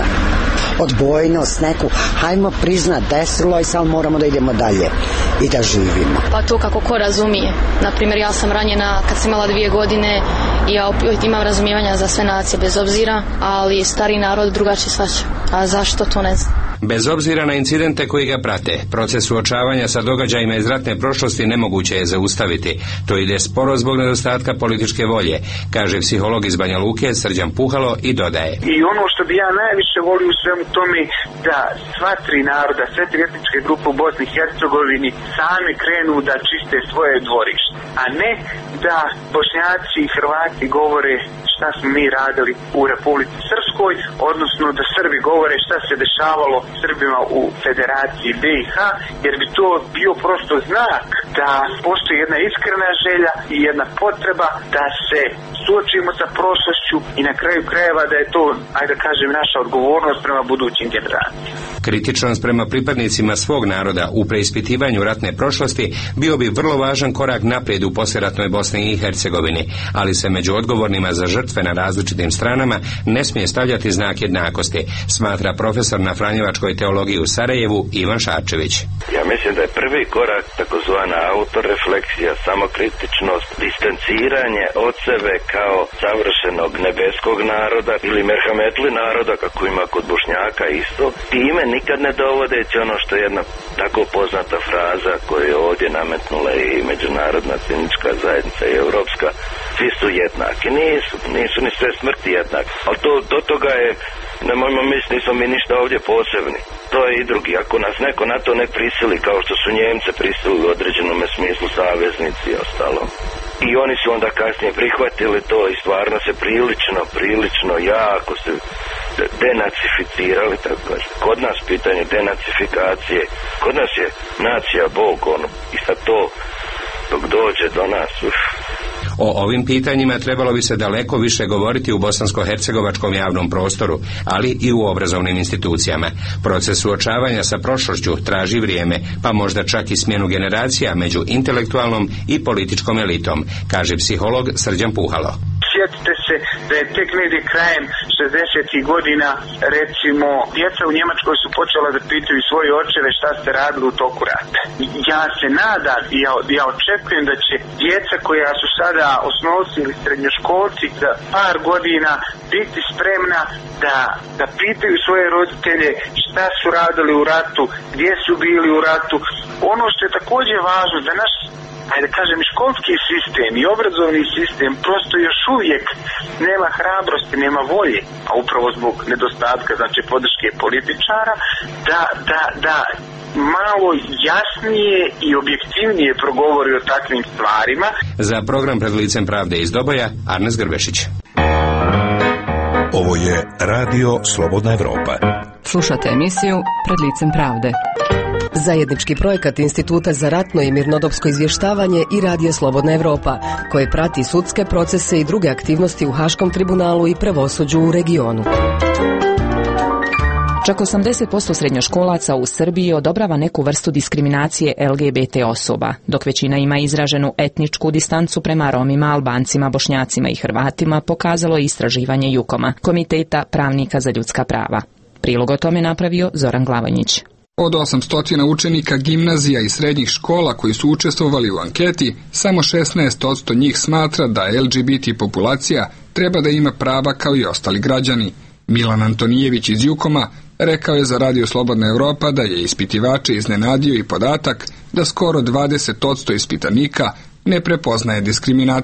odbojnost neku, hajmo priznat desilo i samo moramo da idemo dalje i da živimo. Pa to kako ko razumije. Naprimjer, ja sam ranjena kad sam imala dvije godine i ja opet imam razumijevanja za sve nacije bez obzira, ali stari narod drugačije shvaća. A zašto, to ne znam. Bez obzira na incidente koji ga prate, proces suočavanja sa događajima iz ratne prošlosti nemoguće je zaustaviti. To ide sporo zbog nedostatka političke volje, kaže psiholog iz Banja Luke Srđan Puhalo i dodaje. I ono što bi ja najviše volio u svemu tome, da sva tri naroda, sve tri etničke grupe u Bosni i Hercegovini sami krenu da čiste svoje dvorište, a ne da Bošnjaci i Hrvati govore šta smo mi radili u Republici Srpskoj, odnosno da Srbi govore šta se dešavalo Srbima u Federaciji B i H, jer bi to bio prosto znak da postoji jedna iskrena želja i jedna potreba da se suočimo sa prošlošću i na kraju krajeva da je to, ajde da kažem, naša odgovornost prema budućim generacijama. Kritičnost prema pripadnicima svog naroda u preispitivanju ratne prošlosti bio bi vrlo važan korak naprijed u poslijeratnoj Bosni i Hercegovini, ali se među odgovornima za žrtve na različitim stranama ne smije stavljati znak jednakosti, smatra profesor na Franjevačkoj teologiji u Sarajevu Ivan Šarčević. Ja mislim da je prvi korak takozvana autorefleksija, samokritičnost, distanciranje od sebe kao savršenog nebeskog naroda ili merhametli naroda, kako ima kod Bošnjaka isto, time nikad ne dovodeći ono što je jedna tako poznata fraza koju je ovdje nametnula i međunarodna cinička zajednica i europska, svi su jednaki. Nisu, nisu ni sve smrti jednaki. Ali to, do toga je, nemojmo misliti, nismo mi ništa ovdje posebni. To je i drugi. Ako nas neko na to ne prisili, kao što su Njemce prisili u određenom smislu saveznici i ostalo. I oni su onda kasnije prihvatili to i stvarno se prilično, prilično jako se denacificirali, tako kaže. Kod nas pitanje denacifikacije, kod nas je nacija Bog, ono, i sad to dok dođe do nas, uf. O ovim pitanjima trebalo bi se daleko više govoriti u bosansko-hercegovačkom javnom prostoru, ali i u obrazovnim institucijama. Proces suočavanja sa prošlošću traži vrijeme, pa možda čak i smjenu generacija među intelektualnom i političkom elitom, kaže psiholog Srđan Puhalo. Sjetite se da je tek negdje krajem šezdesetih godina, recimo, djeca u Njemačkoj su počela da pitaju svoje očeve šta ste radili u toku rata. Ja se nadam i ja, ja očekujem da će djeca koja su sada osnovci ili srednjoškolci za par godina biti spremna da, da pitaju svoje roditelje šta su radili u ratu, gdje su bili u ratu. Ono što je također važno da naš, ajde kažem, i školski sistem i obrazovni sistem prosto još uvijek nema hrabrosti, nema volje, a upravo zbog nedostatka, znači podrške političara, da, da, da malo jasnije i objektivnije progovori o takvim stvarima. Za program Pred licem pravde iz Doboja, Arnes Grbešić. Ovo je Radio Slobodna Evropa. Slušate emisiju Pred licem pravde. Zajednički projekat Instituta za ratno i mirnodopsko izvještavanje i Radija Slobodna Evropa, koje prati sudske procese i druge aktivnosti u Haškom tribunalu i pravosuđu u regionu. Čak osamdeset posto srednjoškolaca u Srbiji odobrava neku vrstu diskriminacije L G B T osoba, dok većina ima izraženu etničku distancu prema Romima, Albancima, Bošnjacima i Hrvatima, pokazalo je istraživanje Jukoma, Komiteta pravnika za ljudska prava. Prilog o tome napravio Zoran Glavanjić. Od osamsto učenika gimnazija i srednjih škola koji su učestvovali u anketi, samo šesnaest posto njih smatra da L G B T populacija treba da ima prava kao i ostali građani. Milan Antonijević iz Jukoma rekao je za Radio Slobodna Evropa da je ispitivače iznenadio i podatak da skoro dvadeset posto ispitanika ne prepoznaje diskriminaciju.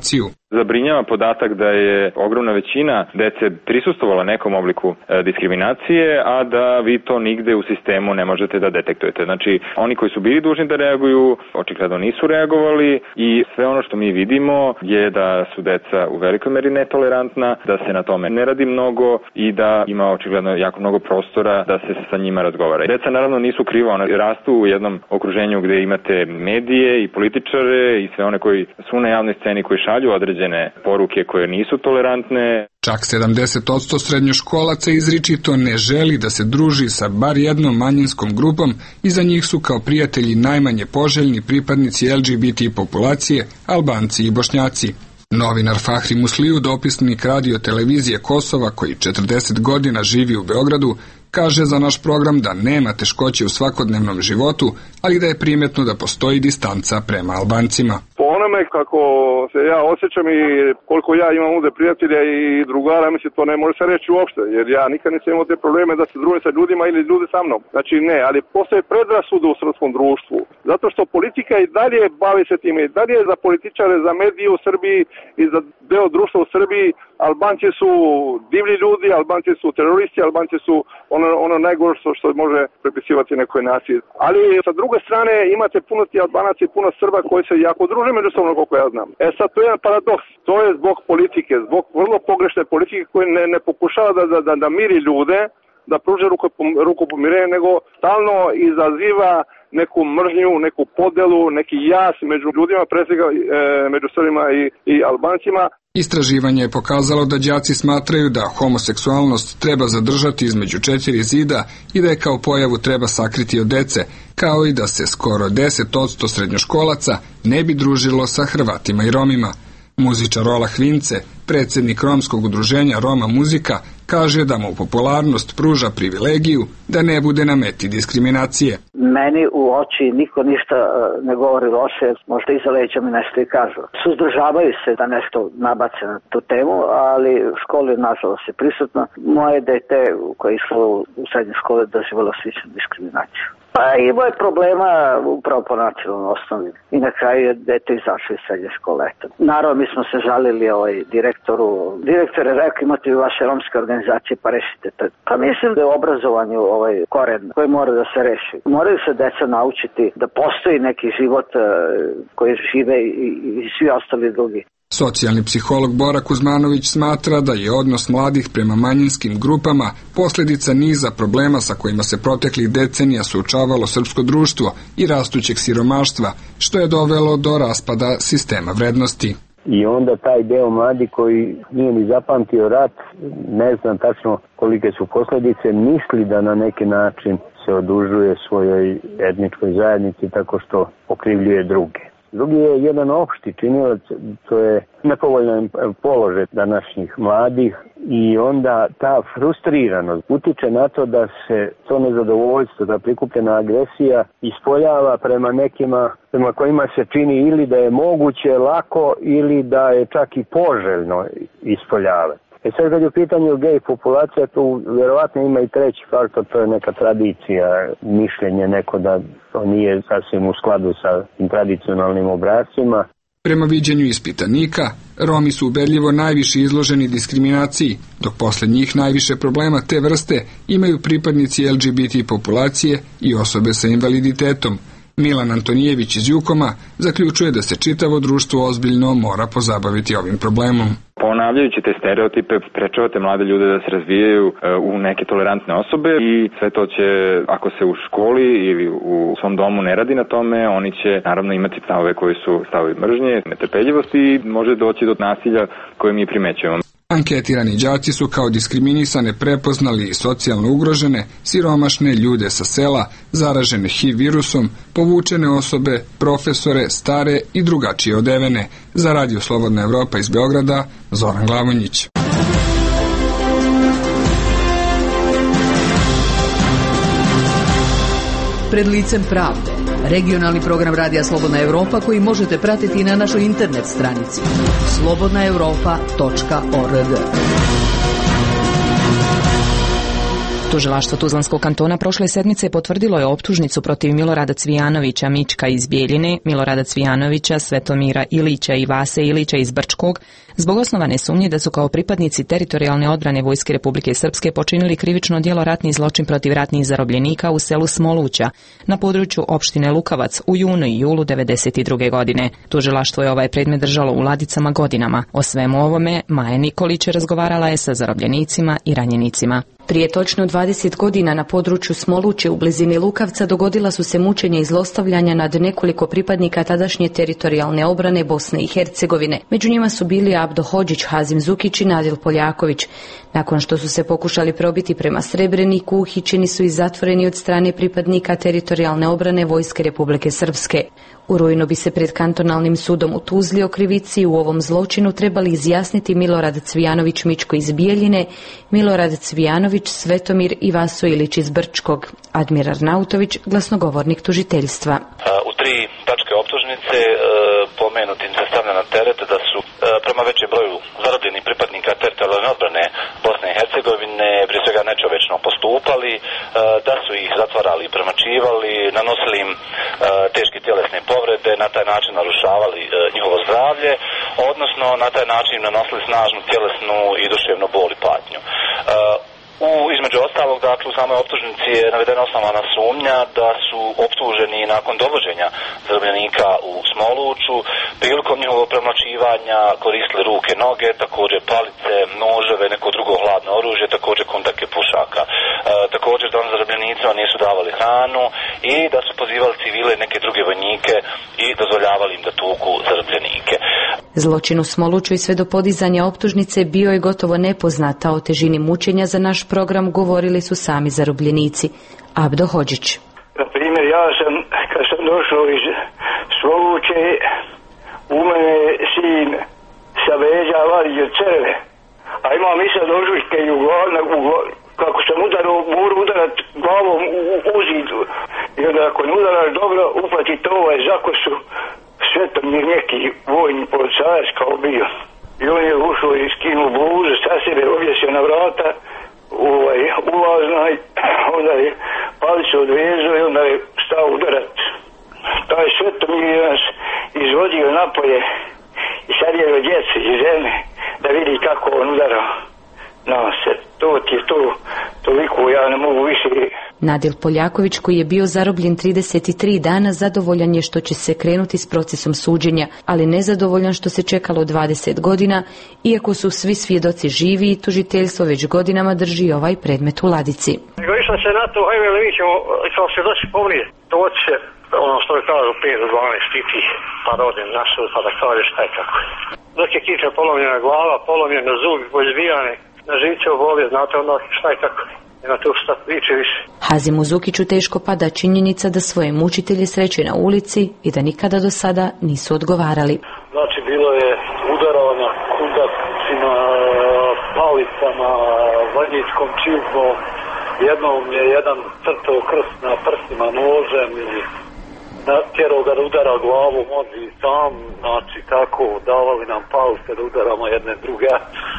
Zabrinjava podatak da je ogromna većina dece prisustvovala nekom obliku e, diskriminacije, a da vi to nigde u sistemu ne možete da detektujete. Znači, oni koji su bili dužni da reaguju, očigledno nisu reagovali i sve ono što mi vidimo je da su deca u velikoj meri netolerantna, da se na tome ne radi mnogo i da ima očigledno jako mnogo prostora da se sa njima razgovara. Deca naravno nisu kriva, ona rastu u jednom okruženju gde imate medije i političare i sve one koji su na javnoj sceni, koji šalju određene poruke koje nisu tolerantne. Čak sedamdeset posto srednjoškolaca izričito ne želi da se druži sa bar jednom manjinskom grupom i za njih su kao prijatelji najmanje poželjni pripadnici L G B T populacije, Albanci i Bošnjaci. Novinar Fahri Musliju, dopisnik radio televizije Kosova koji četrdeset godina živi u Beogradu, kaže za naš program da nema teškoće u svakodnevnom životu, ali da je primetno da postoji distanca prema Albancima. Po onome kako se ja osjećam i koliko ja imam ovde prijatelja i drugara, mislim to ne može se reći uopšte, jer ja nikad nisam imao te probleme da se družim sa ljudima ili ljudi sa mnom. Znači ne, ali postoje predrasude u srpskom društvu, zato što politika i dalje bavi se time, i dalje za političare, za medije u Srbiji i za deo društva u Srbiji. Albanci su divlji ljudi, Albanci su teroristi, Albanci su ono, ono najgore što, što može prepisivati nekoj naciji. Ali sa druge strane imate puno ti Albanaca i puno Srba koji se jako druže međusobno koliko ja znam. E sad to je jedan paradoks. To je zbog politike, zbog vrlo pogrešne politike koje ne, ne pokušava da, da, da miri ljude, da pruže ruku, ruku pomirenja, nego stalno izaziva neku mržnju, neku podelu, neki jaz među ljudima, pre svega e, među Srbima i, i Albancima. Istraživanje je pokazalo da đaci smatraju da homoseksualnost treba zadržati između četiri zida i da je kao pojavu treba sakriti od dece, kao i da se skoro deset posto srednjoškolaca ne bi družilo sa Hrvatima i Romima. Muzičar Olah Vince, predsjednik romskog udruženja Roma Muzika, kaže da mu popularnost pruža privilegiju da ne bude na meti diskriminacije. Meni u oči niko ništa ne govori loše, možda iza leđa mi nešto i kažu. Suzdržavaju se da nešto nabace na tu temu, ali u školi nažalost je prisutno. Moje dete koje je išlo u srednje škole doživjelo sličnu diskriminaciju. Pa imao je problema upravo po nacionalnoj osnovi. I na kraju je dete izašao iz srednje škole. Naravno, mi smo se žalili ovaj direktoru. Direktor je rekao, imate vi vaše romske organizacije, pa rešite to. Pa mislim da je u obrazovanju ovaj koren koji mora da se reši. Moraju se deca naučiti da postoji neki život koji žive i, i svi ostali drugi. Socijalni psiholog Bora Kuzmanović smatra da je odnos mladih prema manjinskim grupama posljedica niza problema sa kojima se proteklih decenija suočavalo srpsko društvo i rastućeg siromaštva, što je dovelo do raspada sistema vrednosti. I onda taj deo mladi koji nije ni zapamtio rat, ne znam tačno kolike su posljedice, misli da na neki način se odužuje svojoj etničkoj zajednici tako što okrivljuje druge. Drugi je jedan opšti činilac, to je nepovoljan položaj današnjih mladih i onda ta frustriranost utiče na to da se to nezadovoljstvo, ta prikupljena agresija ispoljava prema nekima prema kojima se čini ili da je moguće lako ili da je čak i poželjno ispoljavati. E sad kad je u pitanju gej populacija, tu vjerovatno ima i treći faktor, to je neka tradicija, mišljenje neko da to nije sasvim u skladu sa tradicionalnim obrascima. Prema viđenju ispitanika, Romi su ubedljivo najviše izloženi diskriminaciji, dok posle njih najviše problema te vrste imaju pripadnici L G B T populacije i osobe sa invaliditetom. Milan Antonijević iz Jukoma zaključuje da se čitavo društvo ozbiljno mora pozabaviti ovim problemom. Ponavljajući te stereotipe, sprečavate mlade ljude da se razvijaju u neke tolerantne osobe i sve to će, ako se u školi ili u svom domu ne radi na tome, oni će naravno imati stavove koji su stavovi mržnje, netrpeljivosti i može doći do nasilja koje mi primećujemo. Anketirani đaci su kao diskriminisane prepoznali i socijalno ugrožene, siromašne ljude sa sela, zaražene H I V virusom, povučene osobe, profesore, stare i drugačije odevene. Za Radio Slobodna Evropa iz Beograda, Zoran Glavonjić. Pred licem pravde. Regionalni program Radija Slobodna Evropa koji možete pratiti na našoj internet stranici slobodna europa tačka org. Tužilaštvo Tuzlanskog kantona prošle sedmice potvrdilo je optužnicu protiv Milorada Cvijanovića Mička iz Bijeljine, Milorada Cvijanovića, Svetomira Ilića i Vase Ilića iz Brčkog zbog osnovane sumnje da su kao pripadnici teritorijalne odbrane Vojske Republike Srpske počinili krivično djelo ratni zločin protiv ratnih zarobljenika u selu Smoluća na području opštine Lukavac u junu i julu devedeset druge godine. Tužilaštvo je ovaj predmet držalo u ladicama godinama. O svemu ovome Maja Nikolić razgovarala je sa zarobljenicima i ranjenicima. Prije točno dvadeset godina na području Smoluće u blizini Lukavca dogodila su se mučenja i zlostavljanja nad nekoliko pripadnika tadašnje teritorijalne obrane Bosne i Hercegovine. Među njima su bili Abdo Hodžić, Hazim Zukić i Nadil Poljaković. Nakon što su se pokušali probiti prema Srebreniku, uhićeni su i zatvoreni od strane pripadnika teritorijalne obrane Vojske Republike Srpske. U rujnu bi se pred kantonalnim sudom u Tuzli o krivici u ovom zločinu trebali izjasniti Milorad Cvijanović Mičko iz Bijeljine, Milorad Cvijanović, Svetomir i Vaso Ilić iz Brčkog. Admir Arnautović, glasnogovornik tužiteljstva. U tri tačke optužnice pomenutim se stavlja na teret da su prema većem broju zarobljenih pripadnika teritorijalne odbrane Bosne i Hercegovine prije svega nečovečno postupali, da su ih zatvarali i premačivali, nanosili im teške tjelesne povrede, na taj način narušavali njihovo zdravlje, odnosno na taj način nanosili snažnu tjelesnu i duševnu bol i patnju. U, između ostalog, dakle, u samoj optužnici je navedena osnovana sumnja da su optuženi nakon dovođenja zarobljenika u Smoluću, prilikom njihovog premlačivanja koristili ruke, noge, također palice, noževe, neko drugo hladno oružje, također kundake pušaka. E, također da on zarobljenicima nisu davali hranu i da su pozivali civile i neke druge vojnike i dozvoljavali im da tuku zarobljenike. Zločin u Smoluću i sve do podizanja optužnice bio je gotovo nepoznata. O težini mučenja za naš program govorili su sami zarobljenici. Abdo Hodžić. Na primjer, ja sam, kad sam došao iz Smoluće, u mene sin sa veđa vadio crve, a imam i sad ožujke i u glavu, kako sam udarao, moram udarat glavom u, u zidu. I onda ako ne udaraš dobro, upati to ovaj zakosu, Svetomir neki vojni policajac kao bio. I on je ušao i skinuo bluzu, sa sebe objesio na vrata, ovaj, ulazna, onda je palicu odvezao i onda je stao udarat. Taj Svetomir je nas izvodio napolje i sad je od djece i žene da vidi kako on udara nas. To ti je to, toliko ja ne mogu više. Nadil Poljaković, koji je bio zarobljen trideset tri dana, zadovoljan je što će se krenuti s procesom suđenja, ali nezadovoljan što se čekalo dvadeset godina, iako su svi svjedoci živi i tužiteljstvo već godinama drži ovaj predmet u ladici. Nego išla se na to, hajde li mi ćemo, kao svjedoci pomnije, doći se, ono što je kažu, pet do dvanaest titi, pa rodim na sud, pa da kaže šta je kako. Dok je kiča polomljena glava, polomljena zubi, pozbijane, na živce obole, znate onda šta je kako. Nema tu šta priče više. Hazimu Zukiću teško pada činjenica da svoje mučitelje sreće na ulici i da nikada do sada nisu odgovarali. Znači bilo je udarovanja kundacima, palicama, vanjitskom čizmom. Jednom je jedan crtao krst na prstima nožem i natjerao ga da udara glavom, on i sam, znači tako, davali nam palice da udaramo jedne druge.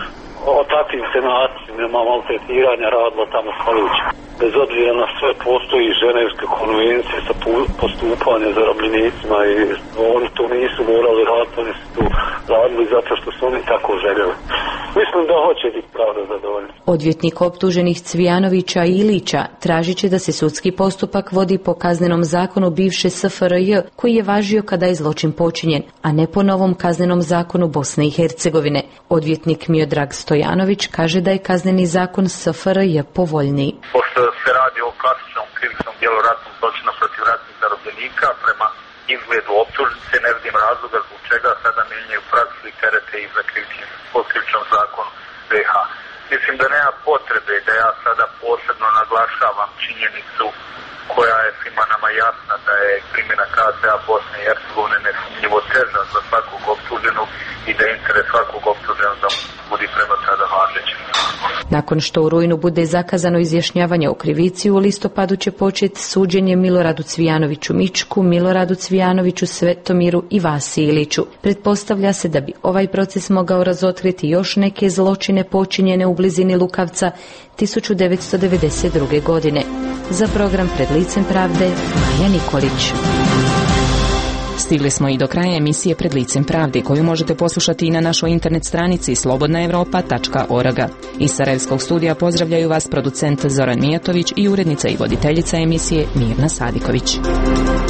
O takvim se načinima maltretiranja radilo tamo Smoluće. Bez obzira na sve postoji ženevske konvencije sa postupanje zarobljenicima i oni to nisu morali raditi, oni su to radili zato što su oni tako željeli. Mislim da hoće biti pravda zadovoljna. Odvjetnik optuženih Cvijanovića i Ilića tražit će da se sudski postupak vodi po kaznenom zakonu bivše S F R J koji je važio kada je zločin počinjen, a ne po novom kaznenom zakonu Bosne i Hercegovine. Odvjetnik Miodrag Stojanović kaže da je kazneni zakon S F R J povoljniji. Pošto se radi o klasičnom krivičnom djelu ratnog zločina protiv ratnih zarobljenika, prema izgledu optužnice ne vidim razloga zbog čega sada mijenjaju praksu i terete i za krivičnom zakonu B iH. Mislim da nema potrebe da ja sada posebno naglašavam činjenicu koja je svima nama jasna da je primjena K Z A Bosne i Hercegovine nesumnjivo teža za svakog optuženog i da je interes svakog optuženog da budi prema sada važećim. Nakon što u rujnu bude zakazano izjašnjavanje o krivici, u listopadu će početi suđenje Miloradu Cvijanoviću Mičku, Miloradu Cvijanoviću Svetomiru i Vasi Iliću. Pretpostavlja se da bi ovaj proces mogao razotkriti još neke zločine počinjene u blizini Lukavca tisuću devetsto devedeset druge. godine. Za program Pred licem pravde, Maja Nikolić. Stigli smo i do kraja emisije Pred licem pravde, koju možete poslušati i na našoj internet stranici slobodna europa tačka org. Iz Sarajevskog studija pozdravljaju vas producent Zoran Mijatović i urednica i voditeljica emisije Mirna Sadiković.